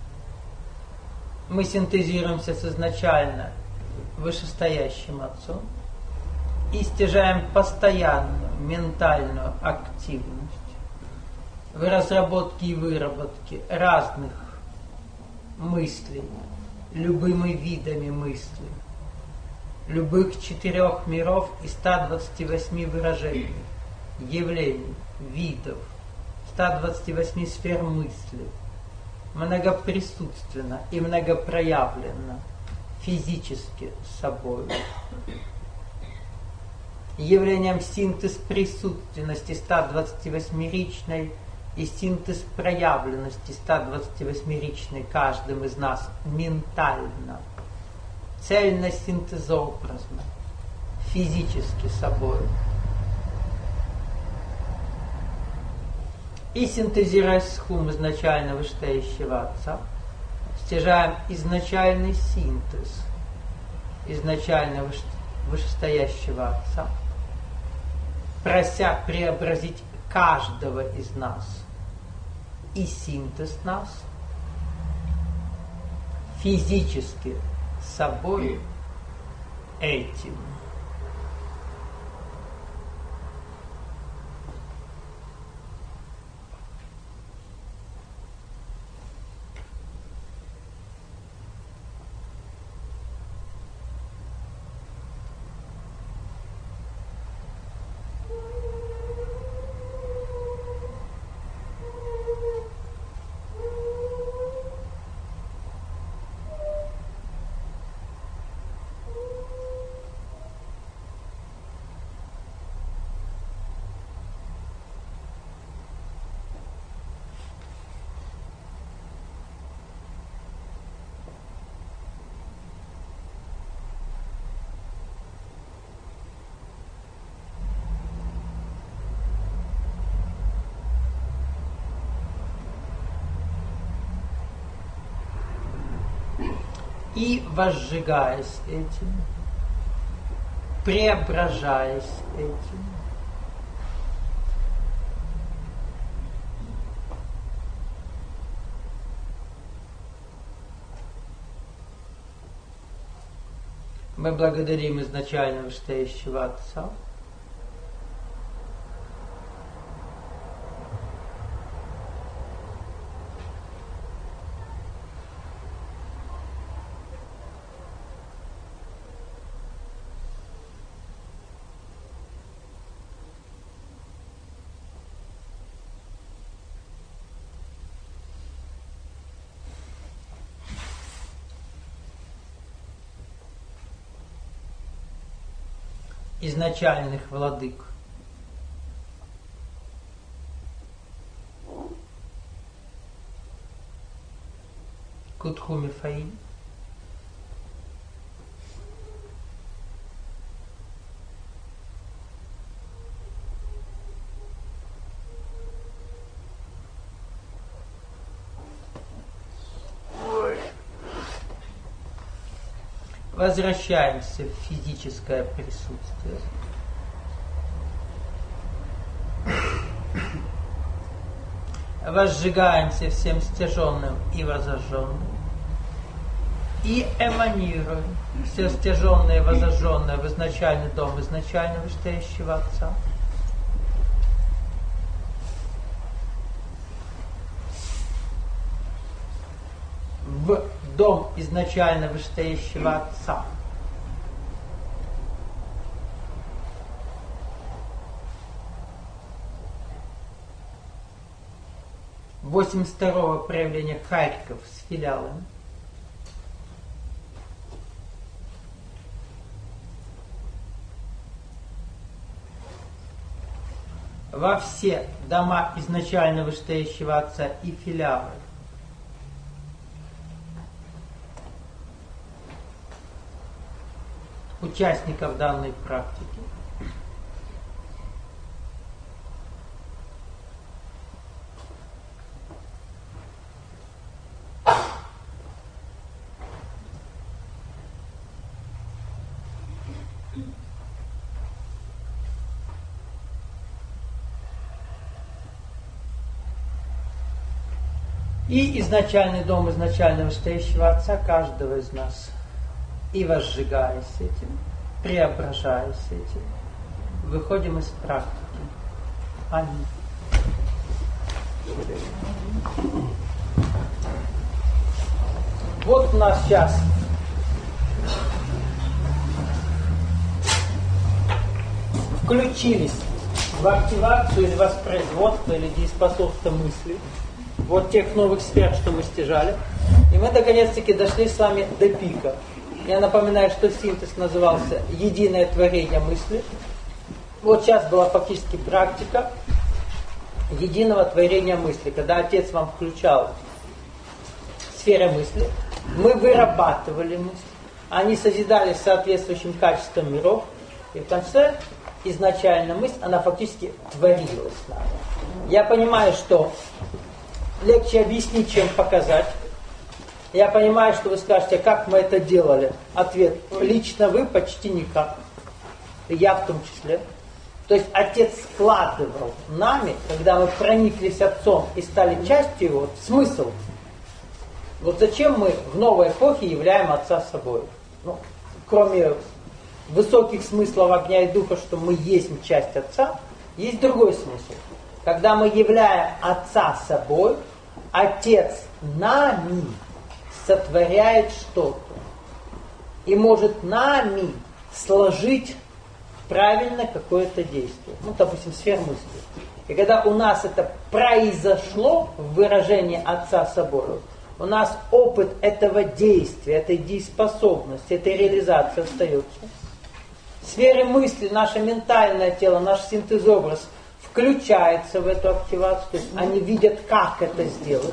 мы синтезируемся с изначально вышестоящим Отцом и стяжаем постоянную ментальную активность в разработке и выработке разных мыслей, любыми видами мыслей, любых 4 миров и 128 выражений, явлений, видов, 128 сфер мысли, многоприсутственно и многопроявленно, физически собой. Явлением синтез присутственности 128-ричной и синтез проявленности 128-ричной каждым из нас ментально, цельно-синтезообразно, физически собой. И синтезируясь с хум изначально вышестоящего Отца, стяжаем изначальный синтез изначально вышестоящего Отца, прося преобразить каждого из нас и синтез нас физически собой этим. И возжигаясь этим, преображаясь этим, мы благодарим изначально вышестоящего Отца, изначальных владык, Кутху Мифаим, возвращаемся в физическое присутствие. Возжигаемся всем стяженным и возожженным. И эманируем все стяженное и возожженное в изначальный дом изначально вышестоящего Отца. В дом изначально вышестоящего Отца. В 82-го проявления Харьков с филиалами. Во все дома изначально вышестоящего Отца и филиалы. Участников данной практики. И изначальный дом изначально вышестоящего Отца каждого из нас. И возжигаясь этим, преображаясь этим, выходим из практики. Аминь. Вот у нас сейчас включились в активацию или воспроизводство или дееспособство мысли вот тех новых сфер, что мы стяжали. И мы наконец-таки дошли с вами до пика. Я напоминаю, что синтез назывался «Единое творение мысли». Вот сейчас была фактически практика единого творения мысли, когда Отец вам включал сферы мысли, мы вырабатывали мысли, они созидались соответствующим качеством миров, и в конце изначально мысль, она фактически творилась нами. Я понимаю, что легче объяснить, чем показать. Я понимаю, что вы скажете, как мы это делали. Ответ: лично вы почти никак. Я в том числе. То есть Отец складывал нами, когда мы прониклись Отцом и стали частью Его, смысл. Вот зачем мы в новой эпохе являем Отца собой? Ну, кроме высоких смыслов огня и духа, что мы есть часть Отца, есть другой смысл. Когда мы являем Отца собой, Отец нами сотворяет что-то и может нами сложить правильно какое-то действие. Ну, допустим, сфера мысли. И когда у нас это произошло в выражении Отца собой, у нас опыт этого действия, этой дееспособности, этой реализации остается. Сферы мысли, наше ментальное тело, наш синтезобраз включается в эту активацию, то есть они видят, как это сделать.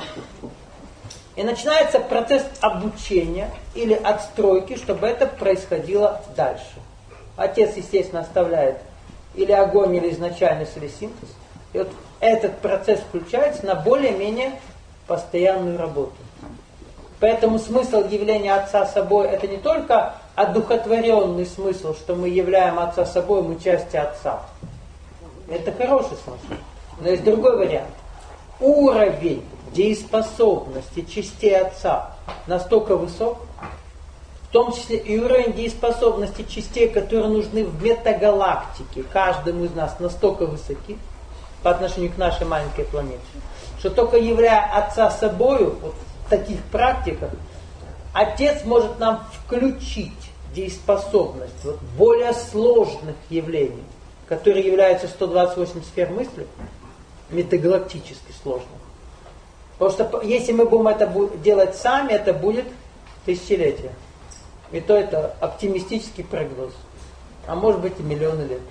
И начинается процесс обучения или отстройки, чтобы это происходило дальше. Отец, естественно, оставляет или огонь, или изначальность, или синтез. И вот этот процесс включается на более-менее постоянную работу. Поэтому смысл явления Отца собой — это не только одухотворенный смысл, что мы являем Отца собой, мы части Отца. Это хороший смысл. Но есть другой вариант. Уровень дееспособности частей Отца настолько высок, в том числе и уровень дееспособности частей, которые нужны в метагалактике, каждому из нас настолько высоки по отношению к нашей маленькой планете, что только являя Отца собою, вот в таких практиках, Отец может нам включить дееспособность вот более сложных явлений, которые являются 128 сфер мысли, метагалактически сложных. Потому что если мы будем это делать сами, это будет тысячелетие. И то это оптимистический прогноз. А может быть и миллионы лет.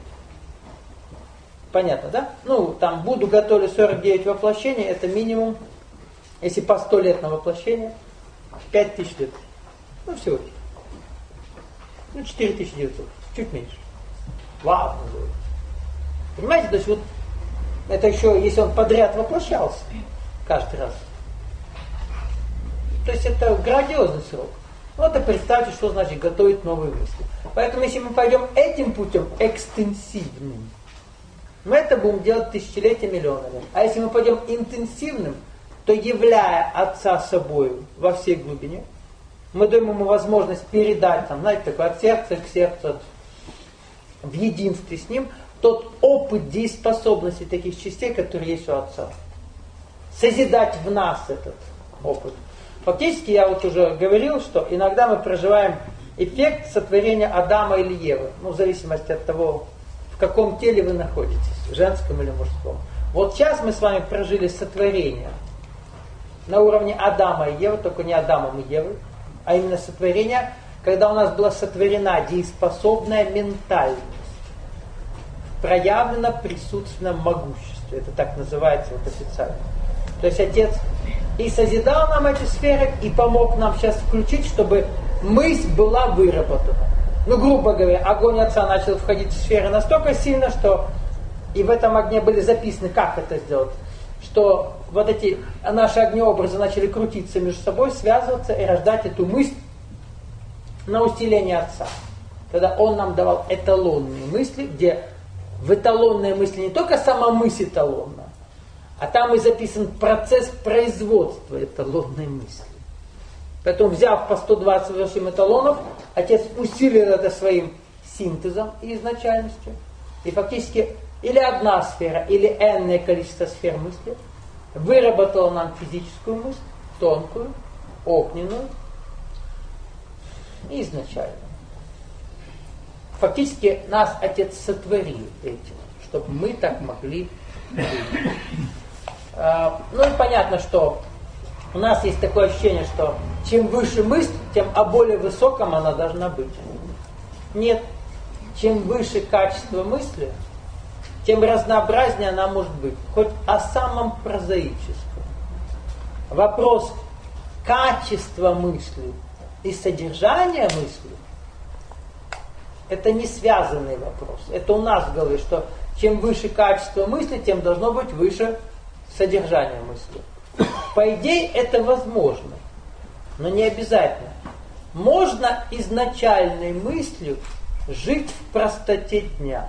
Понятно, да? Ну, там Будду готовили 49 воплощений, это минимум, если по 100 лет на воплощение, 5000 лет. Ну, всего. Ну, 4900, чуть меньше. Вау! Понимаете, то есть вот это еще, если он подряд воплощался каждый раз. То есть это грандиозный срок. Вот и представьте, что значит готовить новые мысли. Поэтому если мы пойдем этим путем экстенсивным, мы это будем делать тысячелетия, миллионы лет. А если мы пойдем интенсивным, то являя Отца собою во всей глубине, мы даем ему возможность передать, там, знаете, такое от сердца к сердцу, в единстве с ним, тот опыт дееспособности таких частей, которые есть у Отца. Созидать в нас этот опыт. Фактически, я вот уже говорил, что иногда мы проживаем эффект сотворения Адама или Евы, ну, в зависимости от того, в каком теле вы находитесь, женском или мужском. Вот сейчас мы с вами прожили сотворение на уровне Адама и Евы, только не Адамом и Евой, а именно сотворение, когда у нас была сотворена дееспособная ментальность, проявлена присутственном могуществе, это так называется вот официально. То есть Отец и созидал нам эти сферы, и помог нам сейчас включить, чтобы мысль была выработана. Ну, грубо говоря, огонь Отца начал входить в сферы настолько сильно, что и в этом огне были записаны, как это сделать, что вот эти наши огнеобразы начали крутиться между собой, связываться и рождать эту мысль на усиление Отца. Когда Он нам давал эталонные мысли, где в эталонные мысли не только сама мысль эталонна, А там и записан процесс производства эталонной мысли. Поэтому, взяв по 128 эталонов, отец усилил это своим синтезом и изначальностью. И фактически или одна сфера, или энное количество сфер мысли выработала нам физическую мысль, тонкую, огненную и изначальную. Фактически нас отец сотворил этим, чтобы мы так могли жить. Ну и понятно, что у нас есть такое ощущение, что чем выше мысль, тем о более высоком она должна быть. Нет. Чем выше качество мысли, тем разнообразнее она может быть. Хоть о самом прозаическом. Вопрос качества мысли и содержания мысли — это не связанный вопрос. Это у нас в голове, что чем выше качество мысли, тем должно быть выше содержание мысли. По идее, это возможно, но не обязательно. Можно изначальной мыслью жить в простоте дня.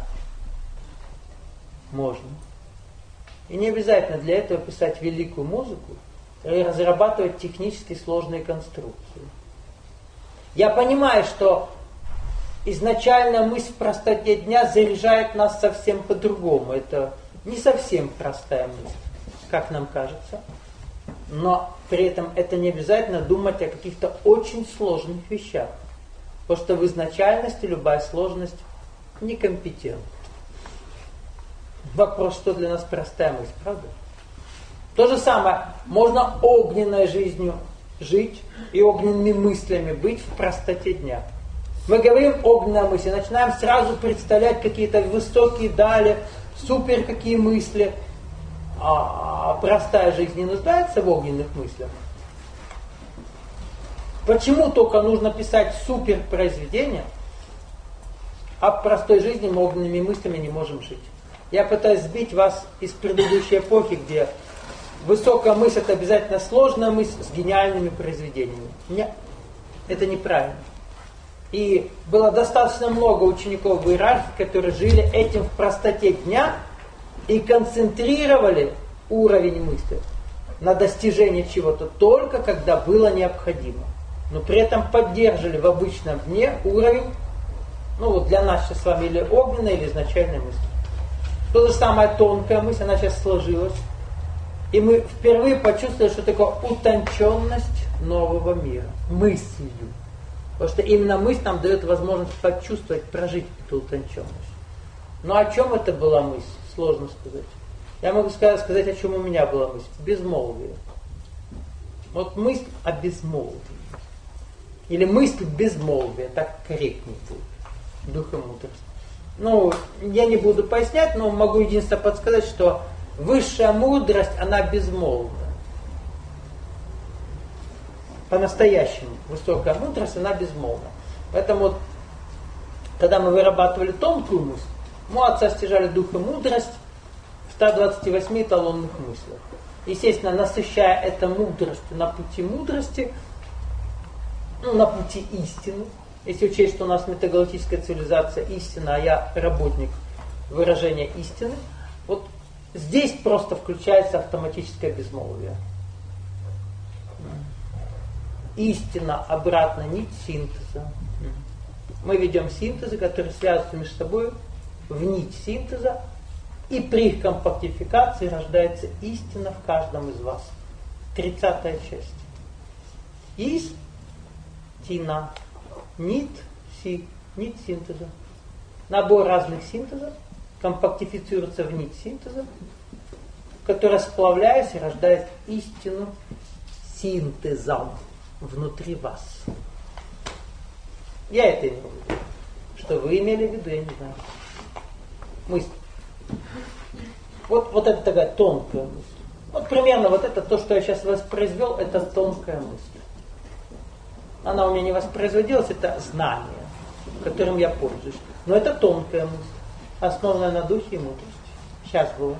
Можно. И не обязательно для этого писать великую музыку и разрабатывать технически сложные конструкции. Я понимаю, что изначально мысль в простоте дня заряжает нас совсем по-другому. Это не совсем простая мысль, как нам кажется. Но при этом это не обязательно думать о каких-то очень сложных вещах. Потому что в изначальности любая сложность некомпетентна. Вопрос, что для нас простая мысль, правда? То же самое, можно огненной жизнью жить и огненными мыслями быть в простоте дня. Мы говорим огненная мысль, начинаем сразу представлять какие-то высокие дали, супер какие мысли. А простая жизнь не нуждается в огненных мыслях. Почему только нужно писать супер произведения, а в простой жизни мы огненными мыслями не можем жить? Я пытаюсь сбить вас из предыдущей эпохи, где высокая мысль — это обязательно сложная мысль с гениальными произведениями. Нет, это неправильно. И было достаточно много учеников в иерархии, которые жили этим в простоте дня и концентрировали уровень мысли на достижение чего-то только когда было необходимо. Но при этом поддерживали в обычном дне уровень, ну вот для нас сейчас с вами или огненная, или изначальная мысль. То же самое тонкая мысль, она сейчас сложилась. И мы впервые почувствовали, что такое утонченность нового мира. Мыслью. Потому что именно мысль нам дает возможность почувствовать, прожить эту утонченность. Но о чем это была мысль? Сложно сказать. Я могу сказать, о чем у меня была мысль. Безмолвие. Вот мысль о безмолвии. Или мысль безмолвия, так корректнее будет. Дух и мудрость. Ну, я не буду пояснять, но могу единственно подсказать, что высшая мудрость, она безмолвна. По-настоящему высокая мудрость, она безмолвна. Поэтому вот, когда мы вырабатывали тонкую мысль, мы отца стяжали дух и мудрость в 128 эталонных мыслях. Естественно, насыщая это мудростью на пути мудрости, ну, на пути истины. Если учесть, что у нас метагалактическая цивилизация истина, а я работник выражения истины, вот здесь просто включается автоматическое безмолвие. Истина, обратно нить синтеза. Мы ведем синтезы, которые связываются между собой в нить синтеза, и при их компактификации рождается истина в каждом из вас. 30-я часть. Истина. Нить синтеза. Набор разных синтезов компактифицируется в нить синтеза, которая, сплавляясь, рождает истину синтезом внутри вас. Я это имел в виду. Что вы имели в виду, я не знаю. Мысль. Вот это такая тонкая мысль. Вот примерно вот это, то, что я сейчас воспроизвел, это тонкая мысль. Она у меня не воспроизводилась, это знание, которым я пользуюсь. Но это тонкая мысль, основанная на духе и мудрости. Сейчас было.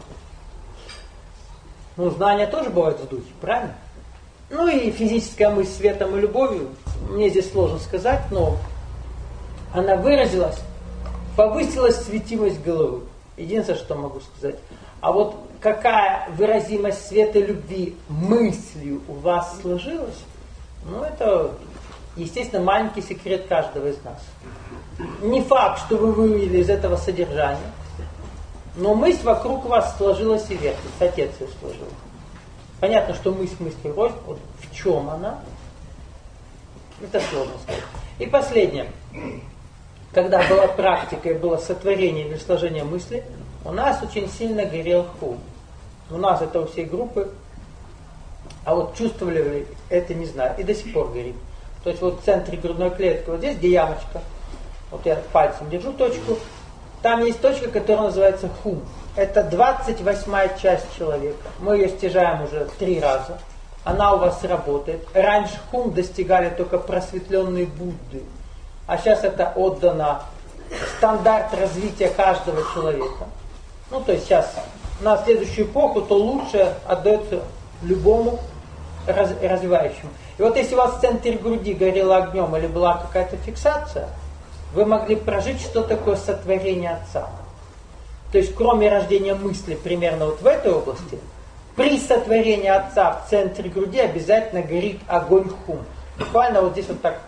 Ну, знания тоже бывают в духе, правильно? Ну и физическая мысль светом и любовью, мне здесь сложно сказать, но она выразилась, повысилась светимость головы. Единственное, что могу сказать. А вот какая выразимость света любви мыслью у вас сложилась, ну это, естественно, маленький секрет каждого из нас. Не факт, что вы вывели из этого содержания, но мысль вокруг вас сложилась и вертится, отец ее сложил. Понятно, что мысль рознь, вот в чем она, это сложно сказать. И последнее. Когда была практика и было сотворение или сложение мысли, у нас очень сильно горел хум. У нас это у всей группы, а вот чувствовали вы это, не знаю, и до сих пор горит. То есть вот в центре грудной клетки, вот здесь, где ямочка, вот я пальцем держу точку, там есть точка, которая называется хум. Это 28-я часть человека. Мы ее стяжаем уже 3 раза. Она у вас работает. Раньше хум достигали только просветленные Будды. А сейчас это отдано стандарт развития каждого человека. Ну, то есть сейчас на следующую эпоху то лучше отдается любому развивающему. И вот если у вас в центре груди горело огнем или была какая-то фиксация, вы могли прожить, что такое сотворение Отца. То есть кроме рождения мысли примерно вот в этой области, при сотворении Отца в центре груди обязательно горит огонь хум. Буквально вот здесь вот так.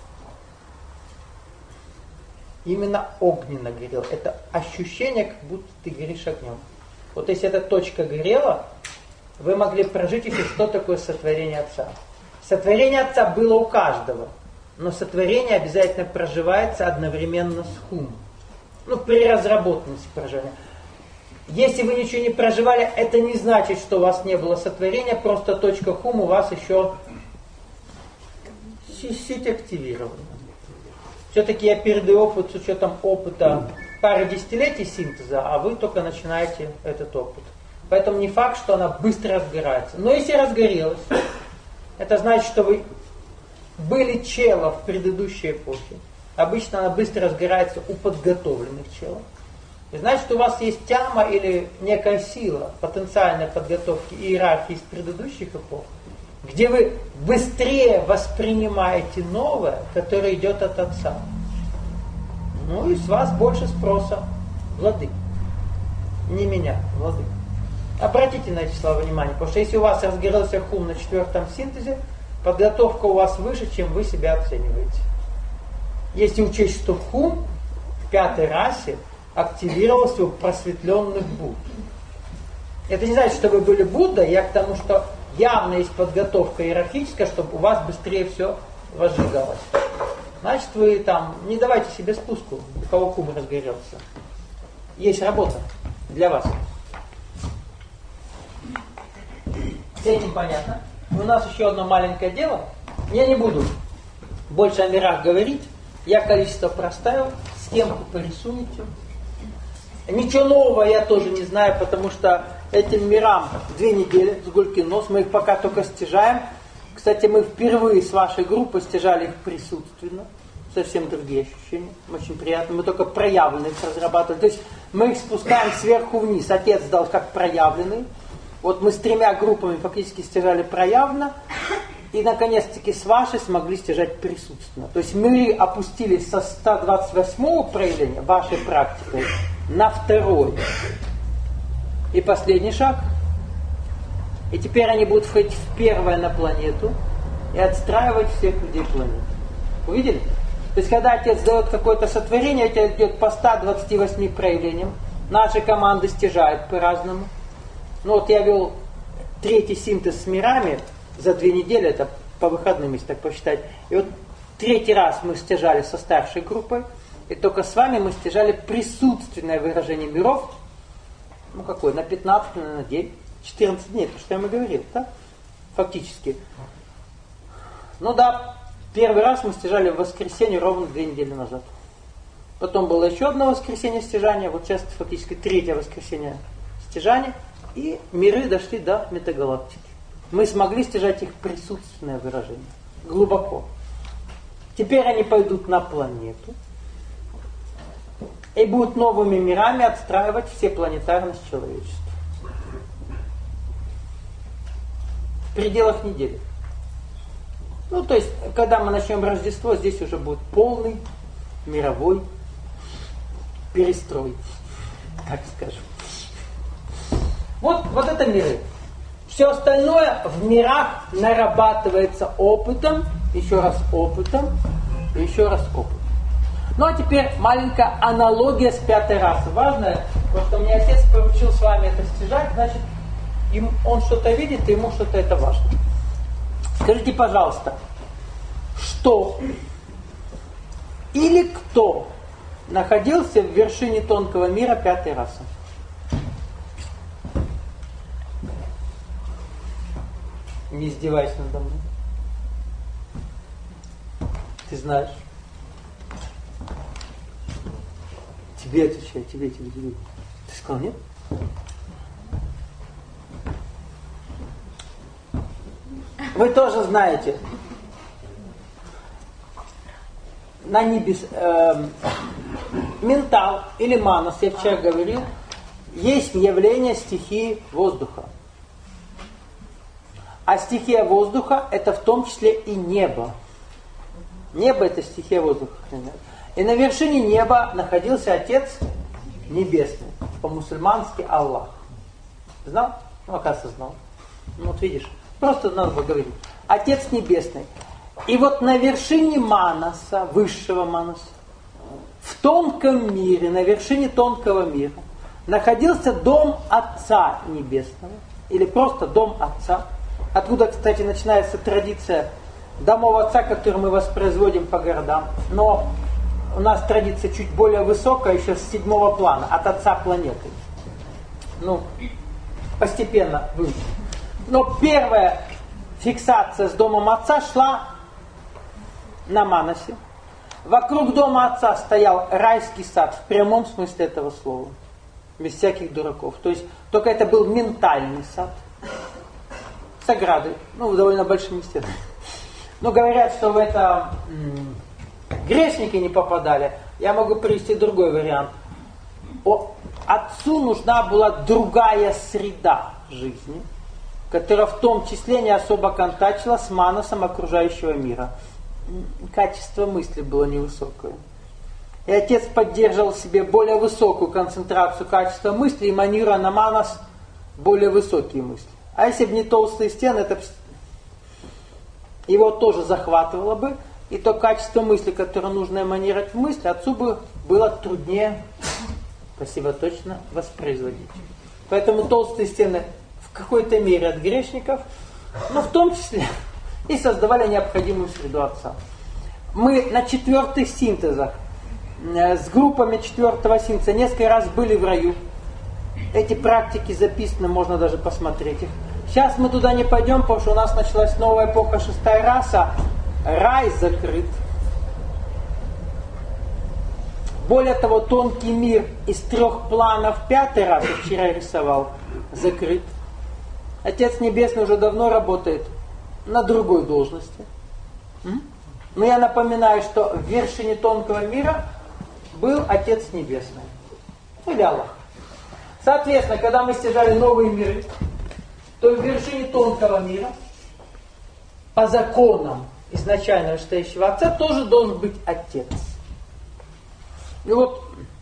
Именно огненно горел. Это ощущение, как будто ты горишь огнем. Вот если эта точка горела, вы могли прожить еще, что такое сотворение Отца. Сотворение Отца было у каждого, но сотворение обязательно проживается одновременно с хум. Ну, при разработанности проживания. Если вы ничего не проживали, это не значит, что у вас не было сотворения, просто точка хум у вас еще чуть-чуть активирована. Все-таки я передаю опыт с учетом опыта пары десятилетий синтеза, а вы только начинаете этот опыт. Поэтому не факт, что она быстро разгорается. Но если разгорелась, это значит, что вы были чела в предыдущей эпохе. Обычно она быстро разгорается у подготовленных челов. И значит, у вас есть тяма или некая сила потенциальной подготовки иерархии из предыдущих эпох, где вы быстрее воспринимаете новое, которое идет от Отца. Ну и с вас больше спроса. Владык. Не меня, Владык. Обратите на эти слова внимание, потому что если у вас разгорелся хум на 4-м синтезе, подготовка у вас выше, чем вы себя оцениваете. Если учесть, что хум в 5-й расе активировался у просветленных Будд. Это не значит, что вы были Будда, я к тому, что явно есть подготовка иерархическая, чтобы у вас быстрее все возжигалось. Значит, вы там не давайте себе спуску, у кого хум разгорелся. Есть работа для вас. С этим понятно. У нас еще одно маленькое дело. Я не буду больше о мирах говорить. Я количество проставил, схемку порисуете. Ничего нового я тоже не знаю, потому что этим мирам 2 недели с гулькин нос. Мы их пока только стяжаем. Кстати, мы впервые с вашей группой стяжали их присутственно. Совсем другие ощущения. Очень приятно. Мы только проявленные их разрабатывали. То есть мы их спускаем сверху вниз. Отец дал как проявленный. Вот мы с 3 группами фактически стяжали проявленно. И, наконец-таки, с вашей смогли стяжать присутственно. То есть мы опустились со 128-го проявления вашей практикой на 2-й. И последний шаг. И теперь они будут входить в 1-е на планету и отстраивать всех людей планеты. Увидели? То есть, когда Отец дает какое-то сотворение, это идет по 128 проявлениям. Наши команды стяжают по-разному. Ну вот я вел 3-й синтез с мирами за 2 недели, это по выходным, если так посчитать. И вот 3-й раз мы стяжали со старшей группой, и только с вами мы стяжали присутственное выражение миров. Ну какое? На 15, на день. 14 дней, то что я вам и говорил, да? Фактически. Ну да, 1-й раз мы стяжали в воскресенье ровно 2 недели назад. Потом было еще одно воскресенье стяжания, вот сейчас фактически 3-е воскресенье стяжания, и миры дошли до метагалактики. Мы смогли стяжать их присутственное выражение. Глубоко. Теперь они пойдут на планету и будут новыми мирами отстраивать всепланетарность человечества. В пределах недели. Ну, то есть, когда мы начнем Рождество, здесь уже будет полный мировой перестрой, так скажем. Вот это миры. Все остальное в мирах нарабатывается опытом, еще раз опытом, и еще раз опытом. Ну а теперь маленькая аналогия с пятой расой. Важная, потому что мне отец поручил с вами это стяжать, значит, он что-то видит, и ему что-то это важно. Скажите, пожалуйста, что или кто находился в вершине тонкого мира пятой расы? Не издевайся надо мной. Ты знаешь. Тебе отвечаю, тебе. Ты сказал нет? Вы тоже знаете. На небес ментал или манас, я вчера говорил, есть явление стихии воздуха. А стихия воздуха это в том числе и небо. Небо это стихия воздуха. И на вершине неба находился Отец Небесный. По-мусульмански Аллах. Знал? Ну, оказывается, знал. Ну, вот видишь, просто надо было говорить. Отец Небесный. И вот на вершине Манаса, высшего Манаса, в тонком мире, на вершине тонкого мира, находился дом Отца Небесного. Или просто дом Отца. Откуда, кстати, начинается традиция домов Отца, которые мы воспроизводим по городам. Но у нас традиция чуть более высокая, еще с 7-го плана, от Отца планеты. Ну, постепенно выше. Но первая фиксация с домом Отца шла на Манасе. Вокруг дома Отца стоял райский сад, в прямом смысле этого слова. Без всяких дураков. То есть, только это был ментальный сад. С оградой. Ну, довольно большими стенами. Но говорят, что в это грешники не попадали. Я могу привести другой вариант. Отцу нужна была другая среда жизни, которая в том числе не особо контачила с манасом окружающего мира. Качество мысли было невысокое. И отец поддерживал в себе более высокую концентрацию качества мысли, эманируя на манас более высокие мысли. А если бы не толстые стены, это его тоже захватывало бы. И то качество мысли, которое нужно эманировать в мысли, отцу бы было труднее, спасибо, точно, воспроизводить. Поэтому толстые стены в какой-то мере от грешников, но в том числе и создавали необходимую среду отца. Мы на 4-х синтезах с группами 4-го синтеза несколько раз были в раю. Эти практики записаны, можно даже посмотреть их. Сейчас мы туда не пойдем, потому что у нас началась новая эпоха, 6-я раса. Рай закрыт. Более того, тонкий мир из 3 планов 5-й расы, вчера я рисовал, закрыт. Отец Небесный уже давно работает на другой должности. Но я напоминаю, что в вершине тонкого мира был Отец Небесный. Или Аллах. Соответственно, когда мы стяжали новые миры, то в вершине тонкого мира, по законам изначально настоящего Отца, тоже должен быть Отец. И вот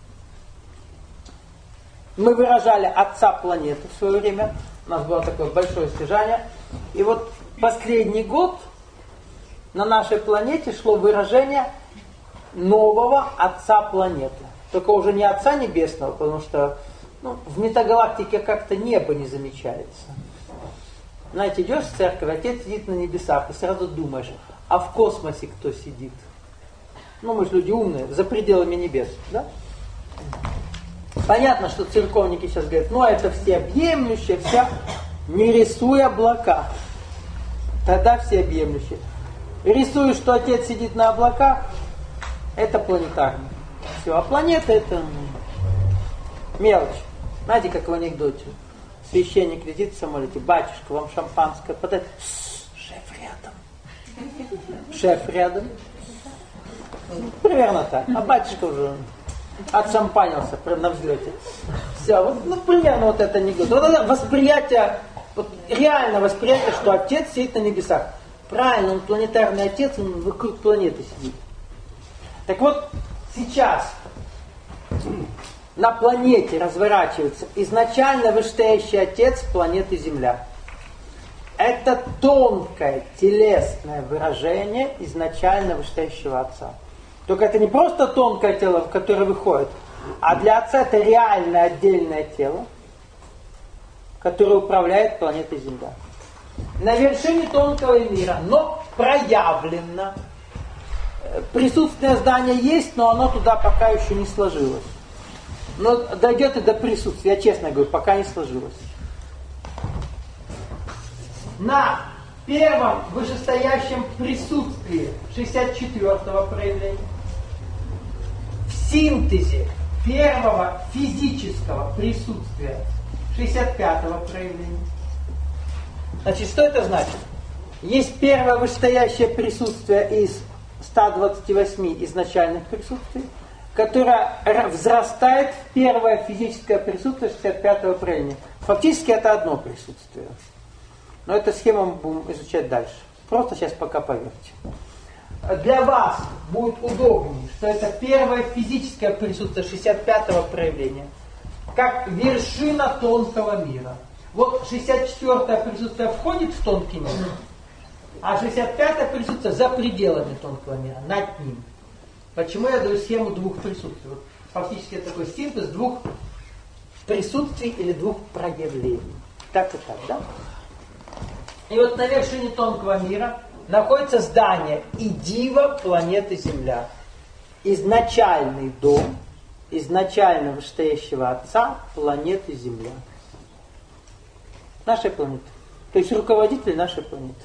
мы выражали Отца планеты в свое время. У нас было такое большое стяжание. И вот последний год на нашей планете шло выражение нового Отца планеты. Только уже не Отца Небесного, потому что в метагалактике как-то небо не замечается. Знаете, идешь в церковь, Отец сидит на небесах, и сразу думаешь, а в космосе кто сидит? Мы же люди умные, за пределами небес, да? Понятно, что церковники сейчас говорят, это всеобъемлющее, не рисуй облака. Тогда всеобъемлющее. Рисуешь, что Отец сидит на облаках, это планетарно. Все, а планета это мелочь. Знаете, как в анекдоте. Священник летит в самолете, батюшка, вам шампанское подать. Шеф рядом. Шеф рядом. Примерно так. А батюшка уже отшампанился прямо на взлете. Все, примерно это анекдот. Вот это восприятие, реально восприятие, что Отец сидит на небесах. Правильно, он планетарный Отец, он вокруг планеты сидит. Так вот, сейчас на планете разворачивается изначально вышестоящий Отец планеты Земля. Это тонкое телесное выражение изначально вышестоящего Отца. Только это не просто тонкое тело, в которое выходит, а для Отца это реальное отдельное тело, которое управляет планетой Земля. На вершине тонкого мира, но проявлено. Присутственное здание есть, но оно туда пока еще не сложилось. Но дойдет и до присутствия, я честно говорю, пока не сложилось. На первом вышестоящем присутствии 64-го проявления, в синтезе первого физического присутствия 65-го проявления. Значит, что это значит? Есть первое вышестоящее присутствие из 128 изначальных присутствий, которое взрастает в первое физическое присутствие 65-го проявления. Фактически это одно присутствие. Но эту схему мы будем изучать дальше. Просто сейчас пока поверьте. Для вас будет удобнее, что это первое физическое присутствие 65-го проявления, как вершина тонкого мира. Вот 64-е присутствие входит в тонкий мир, а 65-е присутствие за пределами тонкого мира, над ним. Почему я даю схему двух присутствий? Вот фактически это такой синтез двух присутствий или двух проявлений. Так и так, да? И вот на вершине тонкого мира находится здание Идива планеты Земля. Изначальный дом изначально вышестоящего Отца планеты Земля. Нашей планеты. То есть руководитель нашей планеты.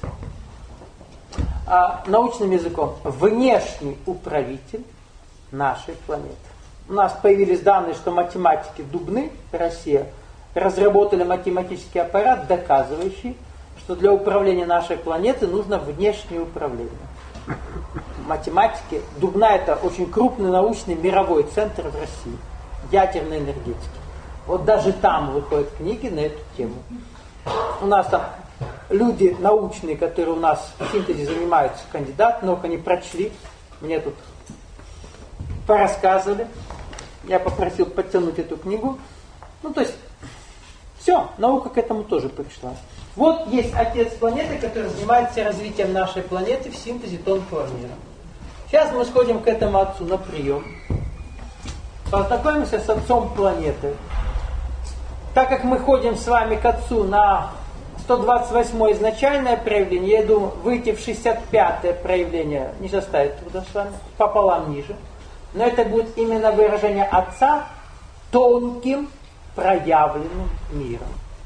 А научным языком внешний управитель нашей планеты. У нас появились данные, что математики Дубны, Россия, разработали математический аппарат, доказывающий, что для управления нашей планеты нужно внешнее управление. Математики. Дубна — это очень крупный научный мировой центр в России. Ядерной энергетики. Вот даже там выходят книги на эту тему. У нас там люди научные, которые у нас в синтезе занимаются, кандидат наук, они прочли, мне тут порассказывали. Я попросил подтянуть эту книгу. Ну, то есть, все, наука к этому тоже пришла. Вот есть Отец планеты, который занимается развитием нашей планеты в синтезе тонкого мира. Сейчас мы сходим к этому Отцу на прием. Познакомимся с Отцом планеты. Так как мы ходим с вами к Отцу на 128 изначальное проявление, я думаю, выйти в 65-е проявление не составит труда с вами, пополам ниже. Но это будет именно выражение Отца тонким проявленным миром.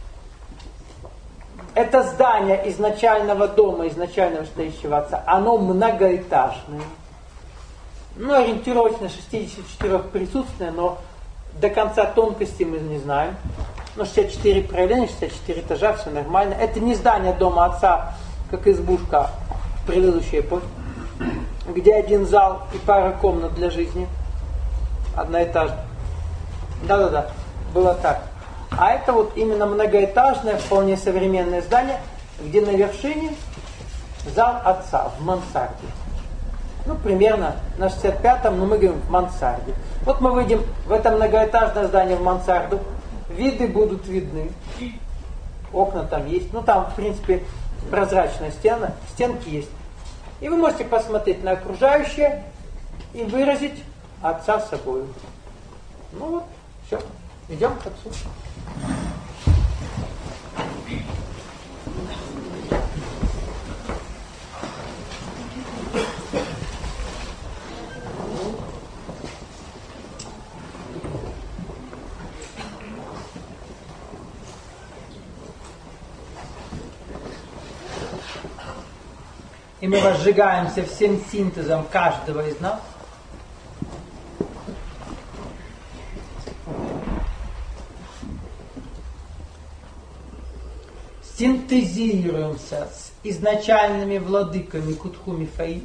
Это здание изначального дома, изначального стоящего Отца, оно многоэтажное. Ну, ориентировочно 64 присутствия, но до конца тонкости мы не знаем. Но 64 проявления, 64 этажа, все нормально. Это не здание дома Отца, как избушка в предыдущей эпохе, где один зал и пара комнат для жизни. Одноэтажно. Да-да-да, было так. А это вот именно многоэтажное, вполне современное здание, где на вершине зал Отца в мансарде. Ну, примерно на 65-м, но мы говорим в мансарде. Вот мы выйдем в это многоэтажное здание в мансарду, виды будут видны, окна там есть, ну там, в принципе, прозрачная стена, стенки есть. И вы можете посмотреть на окружающее и выразить Отца собой. Ну вот, все, идем к Отцу. И мы возжигаемся всем синтезом каждого из нас. Синтезируемся с изначальными владыками Кутху-Мифаи.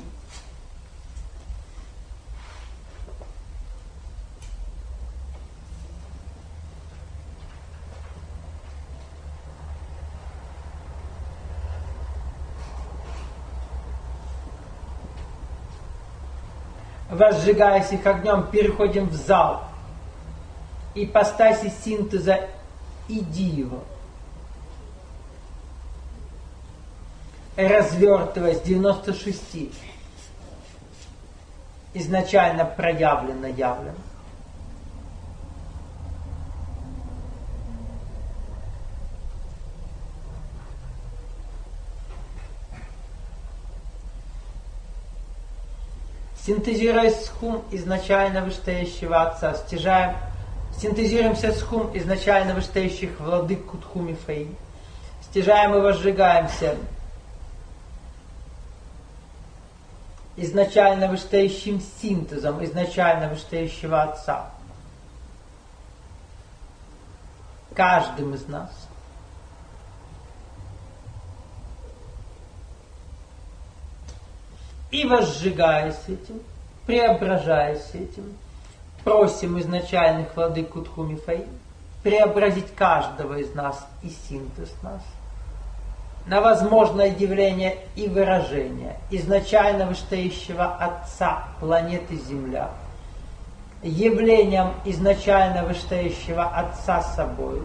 Возжигаясь их огнем, переходим в зал ипостаси синтеза идиева, развертываясь 96 изначально проявлено явлено. Синтезируя схум изначально вышестоящего Отца, синтезируемся схум изначально вышестоящих владык Кутхуми Фаи, стяжаем и возжигаемся изначально вышестоящим синтезом изначально вышестоящего Отца, каждым из нас. И возжигаясь этим, преображаясь этим, просим изначальных владык Кутхуми Фаи преобразить каждого из нас и синтез нас на возможное явление и выражение изначально вышестоящего Отца планеты Земля, явлением изначально вышестоящего Отца собой,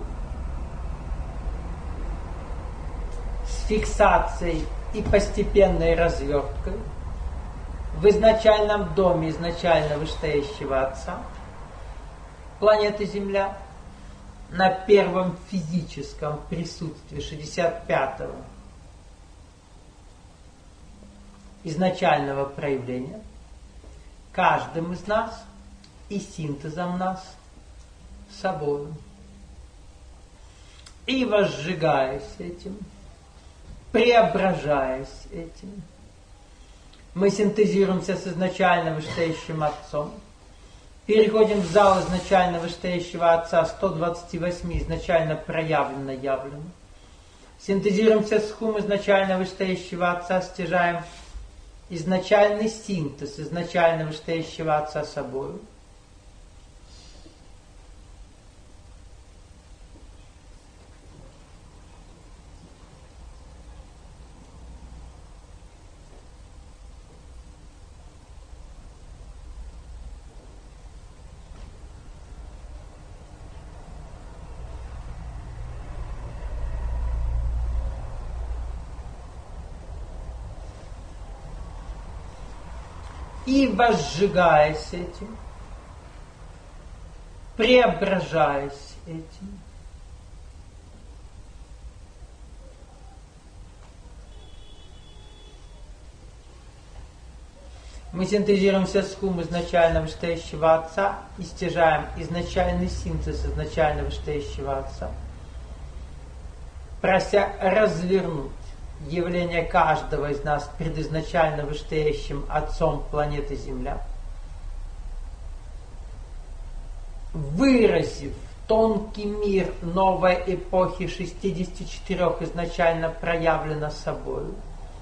с фиксацией и постепенной разверткой в изначальном доме изначально вышестоящего Отца планеты Земля, на первом физическом присутствии 65-го изначального проявления, каждым из нас и синтезом нас собою. И возжигаясь этим, преображаясь этим, мы синтезируемся с изначально вышестоящим Отцом, переходим в зал изначально вышестоящего Отца 128 изначально проявлено явлено, синтезируемся с хум изначально вышестоящего Отца, стяжаем изначальный синтез изначально вышестоящего Отца собою. И возжигаясь этим, преображаясь этим, мы синтезируемся с хум изначально вышестоящего Отца и стяжаем изначальный синтез изначально вышестоящего Отца, прося развернуть явление каждого из нас предизначально вышестоящим Отцом планеты Земля, выразив тонкий мир новой эпохи 64 изначально проявлено собою,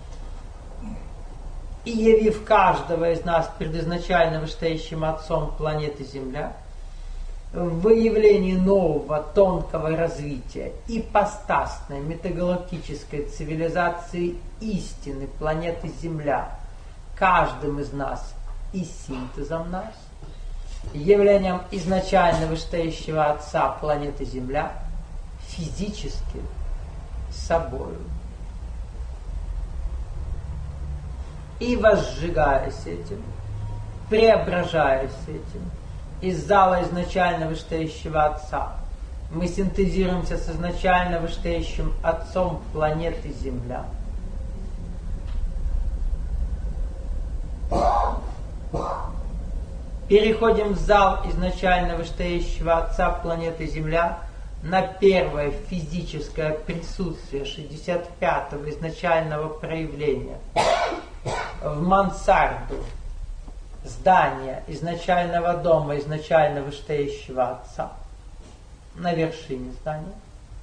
и явив каждого из нас предизначально вышестоящим Отцом планеты Земля, в выявлении нового тонкого развития ипостасной метагалактической цивилизации истины планеты Земля, каждым из нас и синтезом нас, явлением изначально вышестоящего Отца планеты Земля, физически собою. И возжигаясь этим, преображаясь этим, из зала изначально вышестоящего Отца, мы синтезируемся с изначально вышестоящим Отцом планеты Земля. Переходим в зал изначально вышестоящего Отца планеты Земля на первое физическое присутствие 65-го изначального проявления в мансарду здания изначального дома изначально вышестоящего Отца на вершине здания.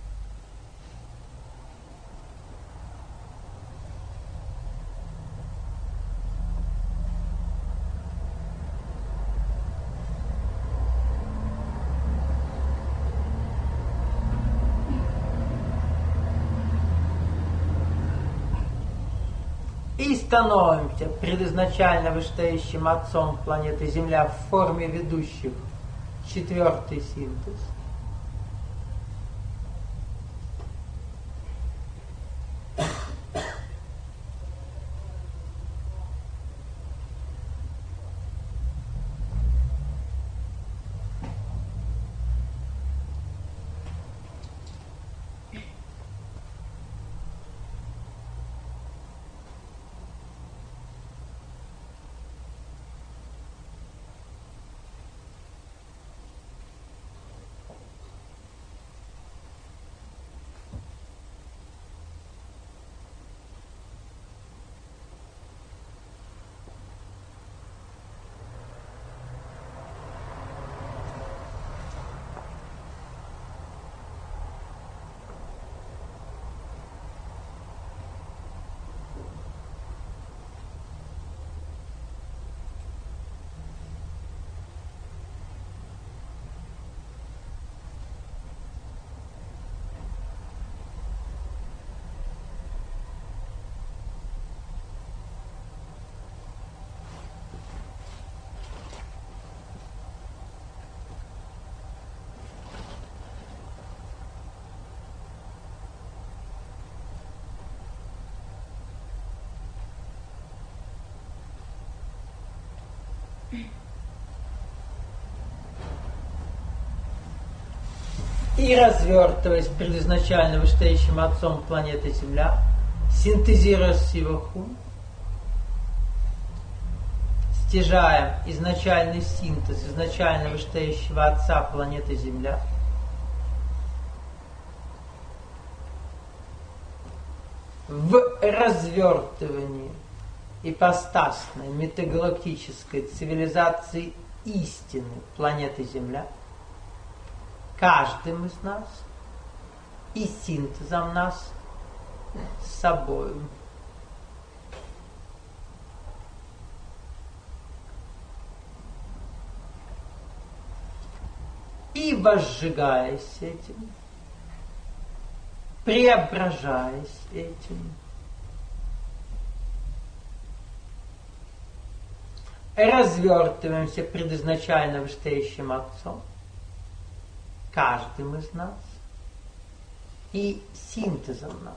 И становимся предизначально вышестоящим Отцом планеты Земля в форме ведущих четвертый синтез. И развертываясь перед изначально вышестоящим Отцом планеты Земля, синтезируя Сиваху, стяжаем изначальный синтез изначально вышестоящего Отца планеты Земля, в развертывании ипостасной метагалактической цивилизации истины планеты Земля, каждым из нас и синтезом нас с собой. И возжигаясь этим, преображаясь этим, развертываемся пред изначально вышестоящим Отцом, каждым из нас и синтезом нас.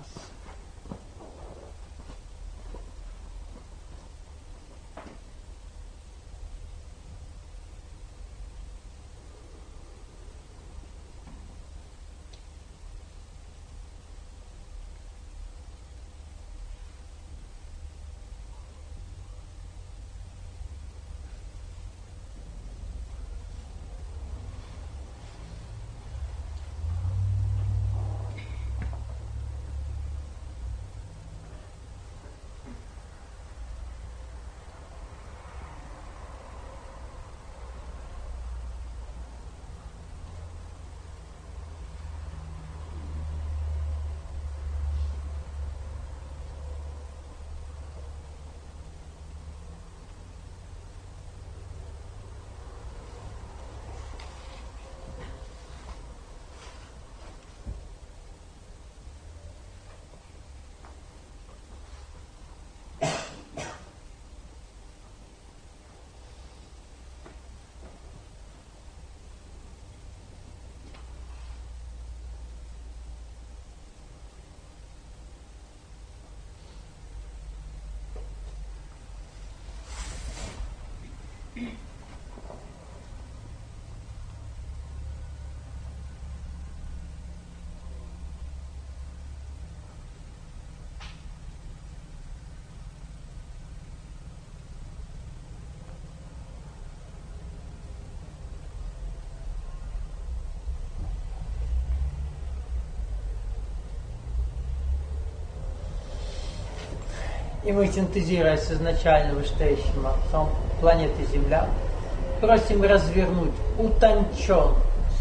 И мы, синтезируя с изначально вышестоящим Отцом планеты Земля, просим развернуть утонченность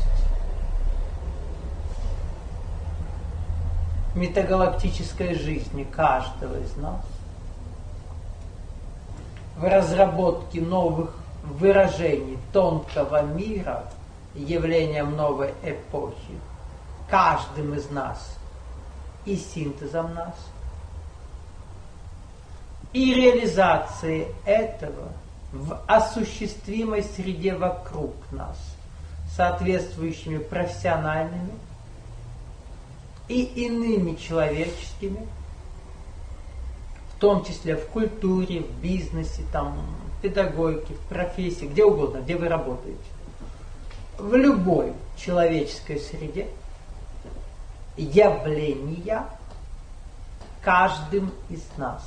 метагалактической жизни каждого из нас в разработке новых выражений тонкого мира, явлением новой эпохи, каждым из нас и синтезом нас, и реализации этого в осуществимой среде вокруг нас, соответствующими профессиональными и иными человеческими, в том числе в культуре, в бизнесе, там, в педагогике, в профессии, где угодно, где вы работаете. В любой человеческой среде явления каждым из нас.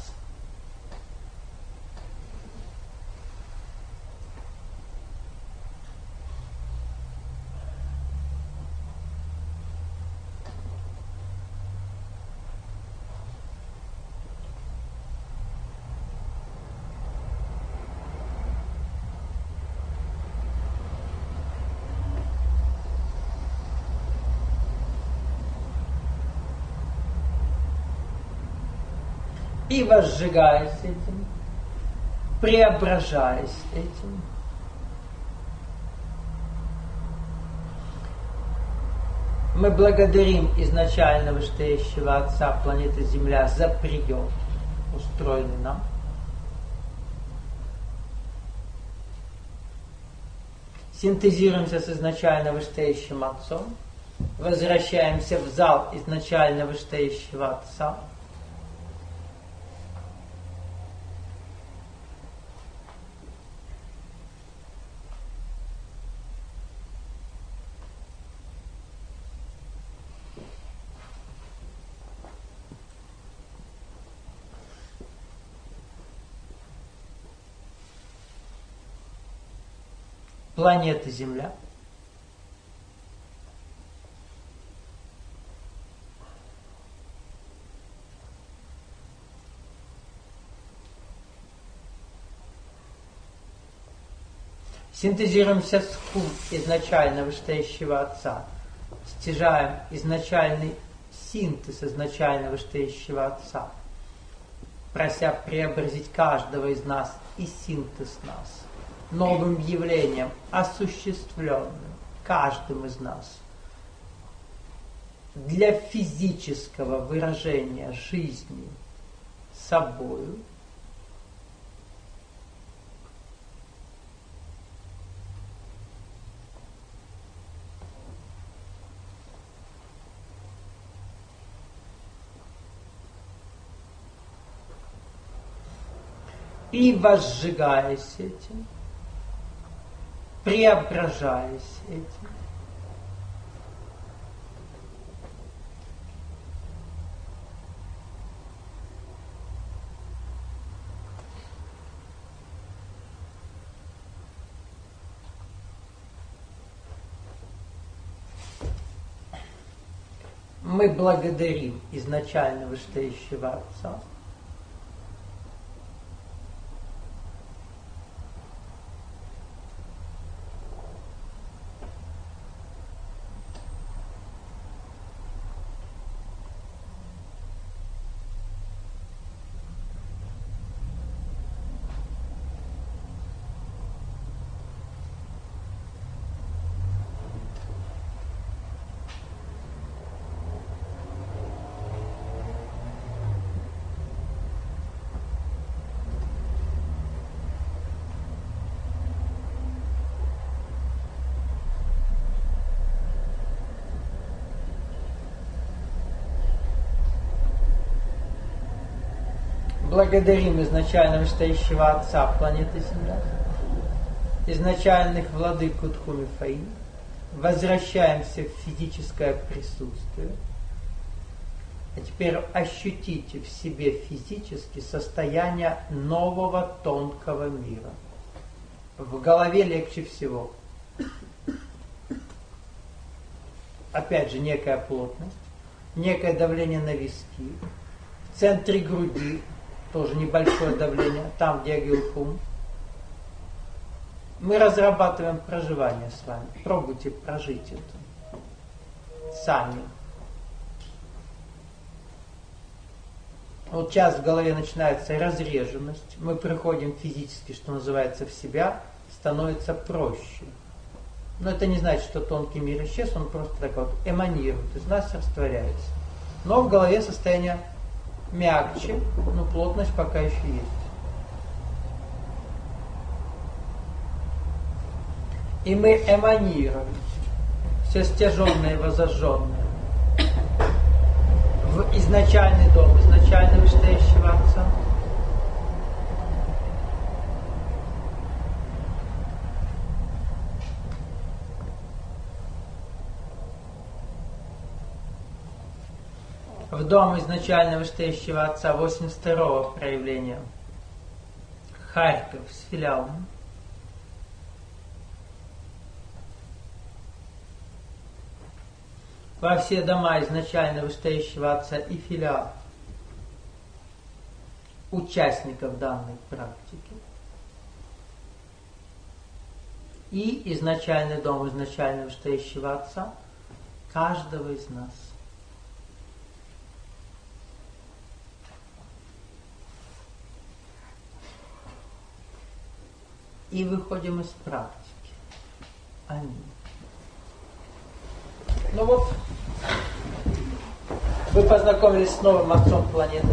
И возжигаясь этим, преображаясь этим, мы благодарим изначально вышестоящего Отца планеты Земля за прием, устроенный нам. Синтезируемся с изначально вышестоящим Отцом, возвращаемся в зал изначально вышестоящего Отца. Планета Земля. Синтезируемся с хум изначально вышестоящего Отца. Стяжаем изначальный синтез изначально вышестоящего Отца, прося преобразить каждого из нас и синтез нас новым явлением, осуществленным каждым из нас для физического выражения жизни собою, и возжигаясь этим, преображаясь этим, мы благодарим изначально вышестоящего Отца благодарим изначально вышестоящего Отца планеты Земля, изначальных владык Кутхуми Фаи, возвращаемся в физическое присутствие. А теперь ощутите в себе физически состояние нового тонкого мира. В голове легче всего. Опять же, некая плотность, некое давление на виски, в центре груди тоже небольшое давление, там, где Агилхум. Мы разрабатываем проживание с вами. Пробуйте прожить это сами. Вот сейчас в голове начинается разреженность. Мы приходим физически, что называется, в себя, становится проще. Но это не значит, что тонкий мир исчез, он просто так вот эманирует, из нас растворяется. Но в голове состояние мягче, но плотность пока еще есть. И мы эманируем все стяженное и возожженное в изначальный дом изначально вышестоящего Отца. В дом изначально вышестоящего Отца 82-го проявления. Харьков с филиалом. Во все дома изначально вышестоящего Отца и филиал участников данной практики. И изначальный дом изначально вышестоящего Отца каждого из нас. И выходим из практики. Аминь. Ну вот, вы познакомились с новым отцом планеты.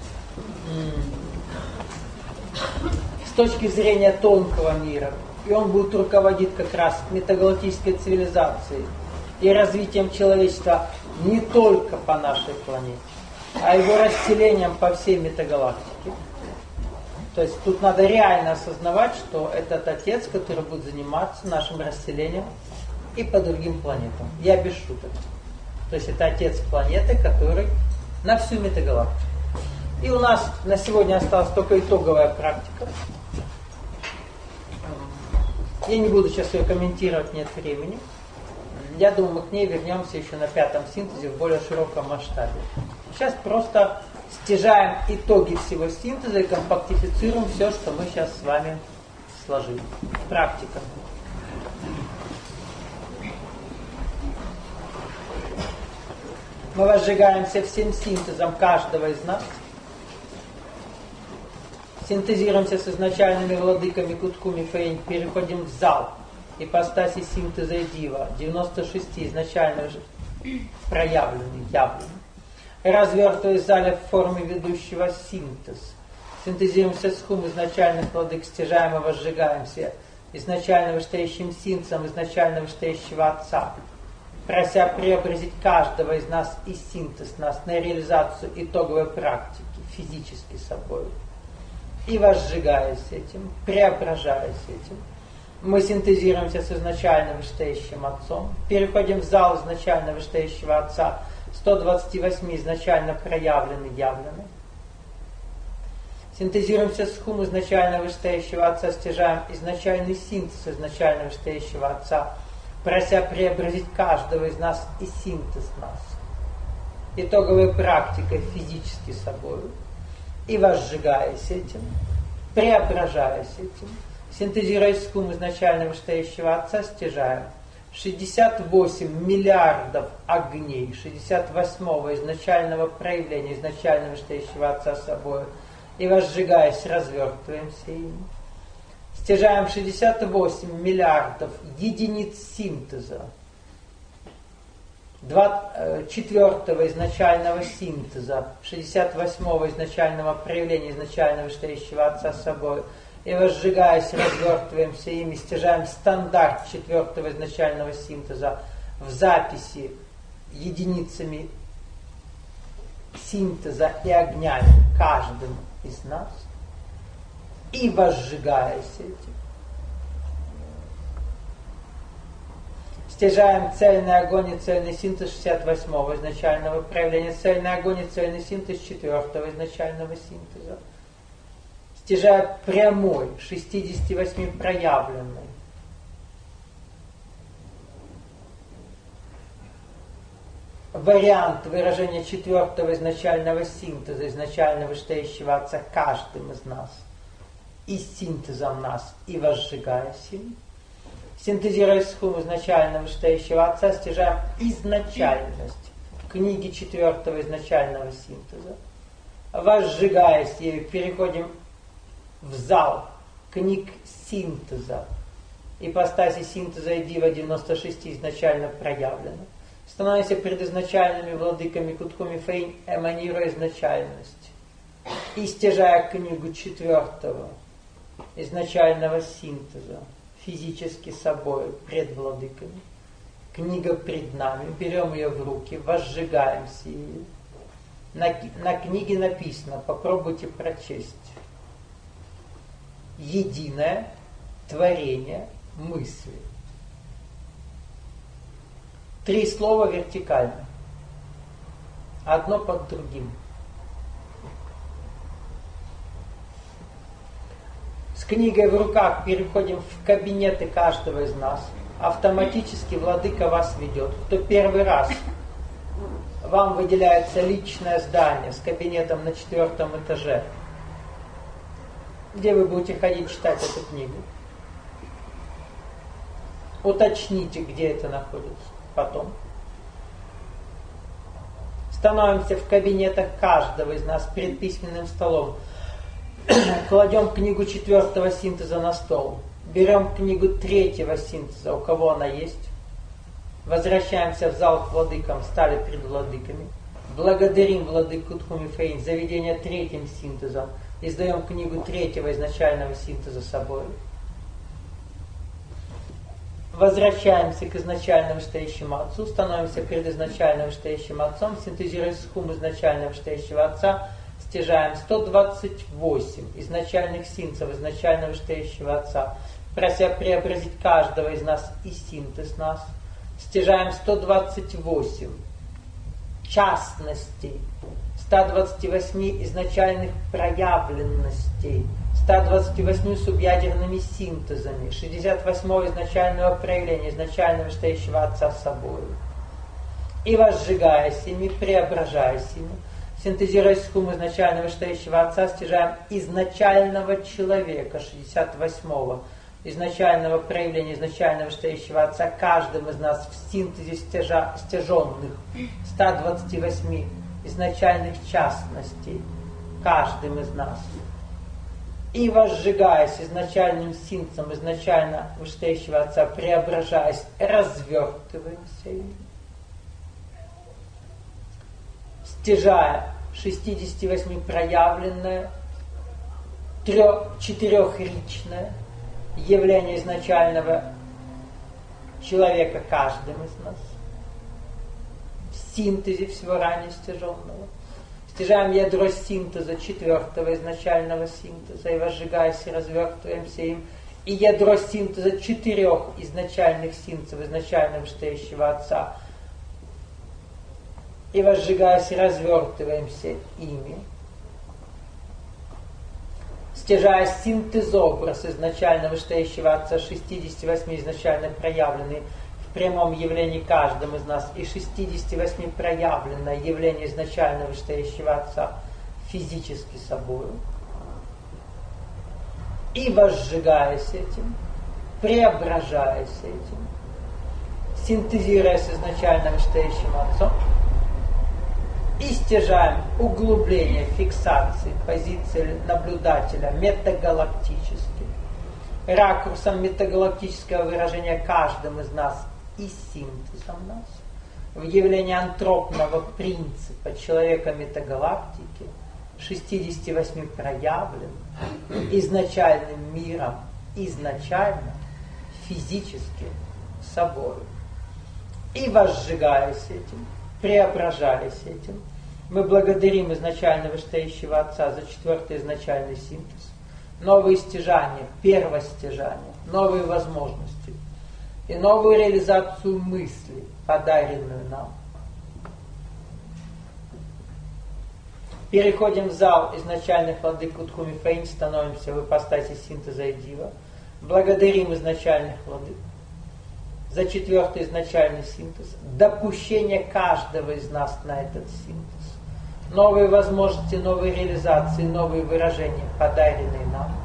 С точки зрения тонкого мира. И он будет руководить как раз метагалактической цивилизацией и развитием человечества не только по нашей планете, а его расселением по всей метагалактике. То есть тут надо реально осознавать, что этот отец, который будет заниматься нашим расселением и по другим планетам. Я без шуток. То есть это отец планеты, который на всю метагалактику. И у нас на сегодня осталась только итоговая практика. Я не буду сейчас ее комментировать, нет времени. Я думаю, мы к ней вернемся еще на 5-м синтезе в более широком масштабе. Сейчас просто стяжаем итоги всего синтеза и компактифицируем все, что мы сейчас с вами сложили. Практика. Мы возжигаемся всем синтезом каждого из нас. Синтезируемся с изначальными владыками Куткуми Фейн, переходим в зал ипостаси синтеза и дива, 96 изначально проявленных, явленных. Развертываясь в зале в форме ведущего синтез. Синтезируемся с хум изначальных владык, стяжаем и возжигаемся изначально вышестоящим синтезом изначально вышестоящего Отца, прося преобразить каждого из нас и синтез нас на реализацию итоговой практики, физически собой. И возжигаясь этим, преображаясь этим, мы синтезируемся с изначально вышестоящим Отцом, переходим в зал изначально вышестоящего Отца, 128 изначально проявлены, явлены. Синтезируемся с хум изначально вышестоящего Отца, стяжаем изначальный синтез изначально вышестоящего Отца, прося преобразить каждого из нас и синтез нас, итоговой практикой физически собой, и возжигаясь этим, преображаясь этим, синтезируясь с хум изначально вышестоящего Отца, стяжаем 68 миллиардов огней, 68-го изначального проявления изначально вышестоящего Отца собой, и возжигаясь, развертываемся ими. Стяжаем 68 миллиардов единиц синтеза, 4-го изначального синтеза, 68-го изначального проявления изначально вышестоящего Отца собой, и возжигаясь, развертываемся ими, стяжаем стандарт 4-го изначального синтеза в записи единицами синтеза и огнями каждым из нас, и возжигаясь этим. Стяжаем цельный огонь и цельный синтез 68-го изначального проявления, цельный огонь и цельный синтез 4-го изначального синтеза. Стяжая прямой, 68 проявленный. Вариант выражения 4-го изначального синтеза, изначально вышестоящего Отца каждым из нас, и синтезом нас, и возжигаясь им. Синтезируя с хум изначально вышестоящего Отца, стяжаем изначальность книги 4-го изначального синтеза. Возжигаясь ею, переходим в зал книг синтеза, ипостаси синтеза и дива 96 изначально проявлено. Становимся перед изначальными владыками Куткуми Фейн, эманируя изначальность, и стяжая книгу 4-го изначального синтеза, физически собой, пред владыками, Книга пред нами, берем ее в руки, возжигаемся ею. На книге написано, попробуйте прочесть. Единое творение мысли. 3 слова вертикально. Одно под другим. С книгой в руках переходим в кабинеты каждого из нас. Автоматически владыка вас ведет. Кто первый раз, вам выделяется личное здание с кабинетом на 4-м этаже, где вы будете ходить читать эту книгу. Уточните, где это находится потом. Становимся в кабинетах каждого из нас перед письменным столом. Кладем книгу 4-го синтеза на стол. Берем книгу 3-го синтеза, у кого она есть. Возвращаемся в зал к владыкам, стали перед владыками. Благодарим владыку Тхумифейн за ведение 3-м синтезом. Издаем книгу 3-го изначального синтеза собой. Возвращаемся к изначальному вышестоящему Отцу, становимся перед изначальным вышестоящим Отцом, синтезируя схум изначального вышестоящего Отца, стяжаем 128 изначальных синтезов изначального вышестоящего Отца, прося преобразить каждого из нас и синтез нас. Стяжаем 128 частностей, 128 изначальных проявленностей, 128 субъядерными синтезами, 68 изначального проявления, изначального вышестоящего Отца с собой. И возжигаясь ими, преображаясь ими, синтезируя схум изначального вышестоящего Отца, стяжаем изначального человека, 68-го, изначального проявления, изначального вышестоящего Отца, каждым из нас в синтезе стяженных 128 изначальных частностей, каждым из нас. И возжигаясь изначальным синтезом изначально вышестоящего Отца, преображаясь, развертываемся им. Стяжая 68 проявленное, 4-ричное явление изначального человека каждым из нас. В синтезе всего ранее стяженного. Стяжаем ядро синтеза 4-го изначального синтеза и возжигаясь и развертываемся им. И ядро синтеза 4 изначальных синтезов изначального вышестоящего Отца. И возжигаясь и развертываемся ими. Стяжая синтезобраз изначально вышестоящего Отца, 68 изначально проявленный в прямом явлении каждым из нас, и 68 проявленное явление изначально вышестоящего Отца физически собою. И возжигаясь этим, преображаясь этим, синтезируясь изначально вышестоящим Отцом, и стяжаем углубление фиксации позиции наблюдателя метагалактически, ракурсом метагалактического выражения каждым из нас и синтезом нас, в явлении антропного принципа человека метагалактики, 68 проявленным, изначальным миром, изначально, физически, собой. И возжигаясь этим, преображаясь этим, мы благодарим изначально вышестоящего Отца за 4-й изначальный синтез, новые стяжания, первостяжания, новые возможности и новую реализацию мысли, подаренную нам. Переходим в зал изначальных владык Тхумифейн, становимся в ипостаси синтеза и дива, благодарим изначальных владык за 4-й изначальный синтез, допущение каждого из нас на этот синтез, новые возможности, новые реализации, новые выражения, подаренные нам.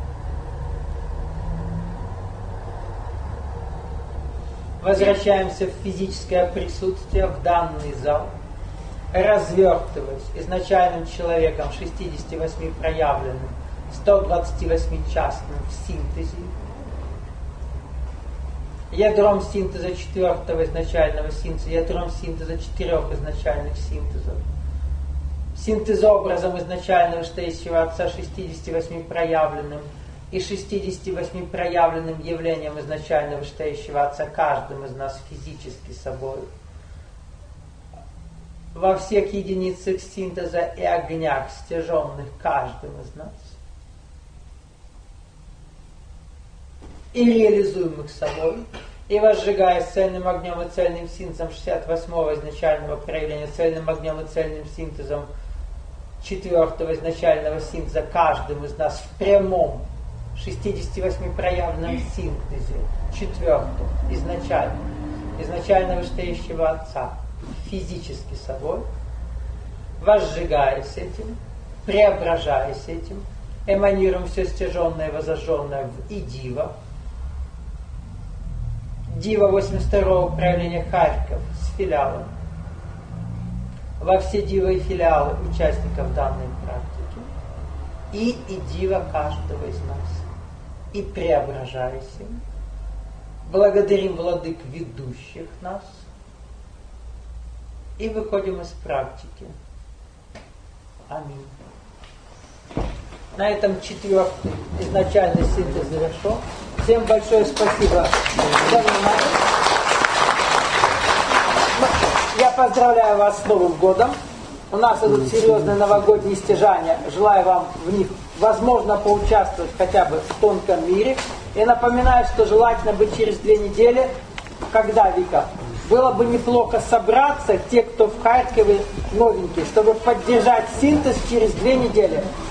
Возвращаемся в физическое присутствие, в данный зал, развертываясь изначальным человеком, 68 проявленным, 128 частным в синтезе, ядром синтеза 4-го изначального синтеза, ядром синтеза 4 изначальных синтезов, синтезообразом изначального вышестоящего Отца 68 проявленным и 68 проявленным явлением изначально вышестоящего Отца каждым из нас физически собой, во всех единицах синтеза и огнях, стяженных каждым из нас, и реализуемых собой, и возжигая цельным огнем и цельным синтезом 68-го изначального проявления, цельным огнем и цельным синтезом 4-го изначального синтеза каждым из нас в прямом 68 проявленном синтезе 4-го изначально вышестоящего Отца, физически собой, возжигаясь этим, преображаясь этим, эманируем все стяженное и возожженное в Идива, Дива 82-го проявления Харьков с филиалом, во все дивы и филиалы участников данной практики, и Дива каждого из нас, и преображаясь им, благодарим владык ведущих нас, и выходим из практики. Аминь. На этом 4-й изначальный синтез завершен. Всем большое спасибо за внимание. Я поздравляю вас с Новым годом. У нас идут серьезные новогодние стяжания. Желаю вам в них, возможно, поучаствовать хотя бы в тонком мире. И напоминаю, что желательно бы через 2 недели, когда, Вика, было бы неплохо собраться, те, кто в Харькове новенькие, чтобы поддержать синтез через 2 недели.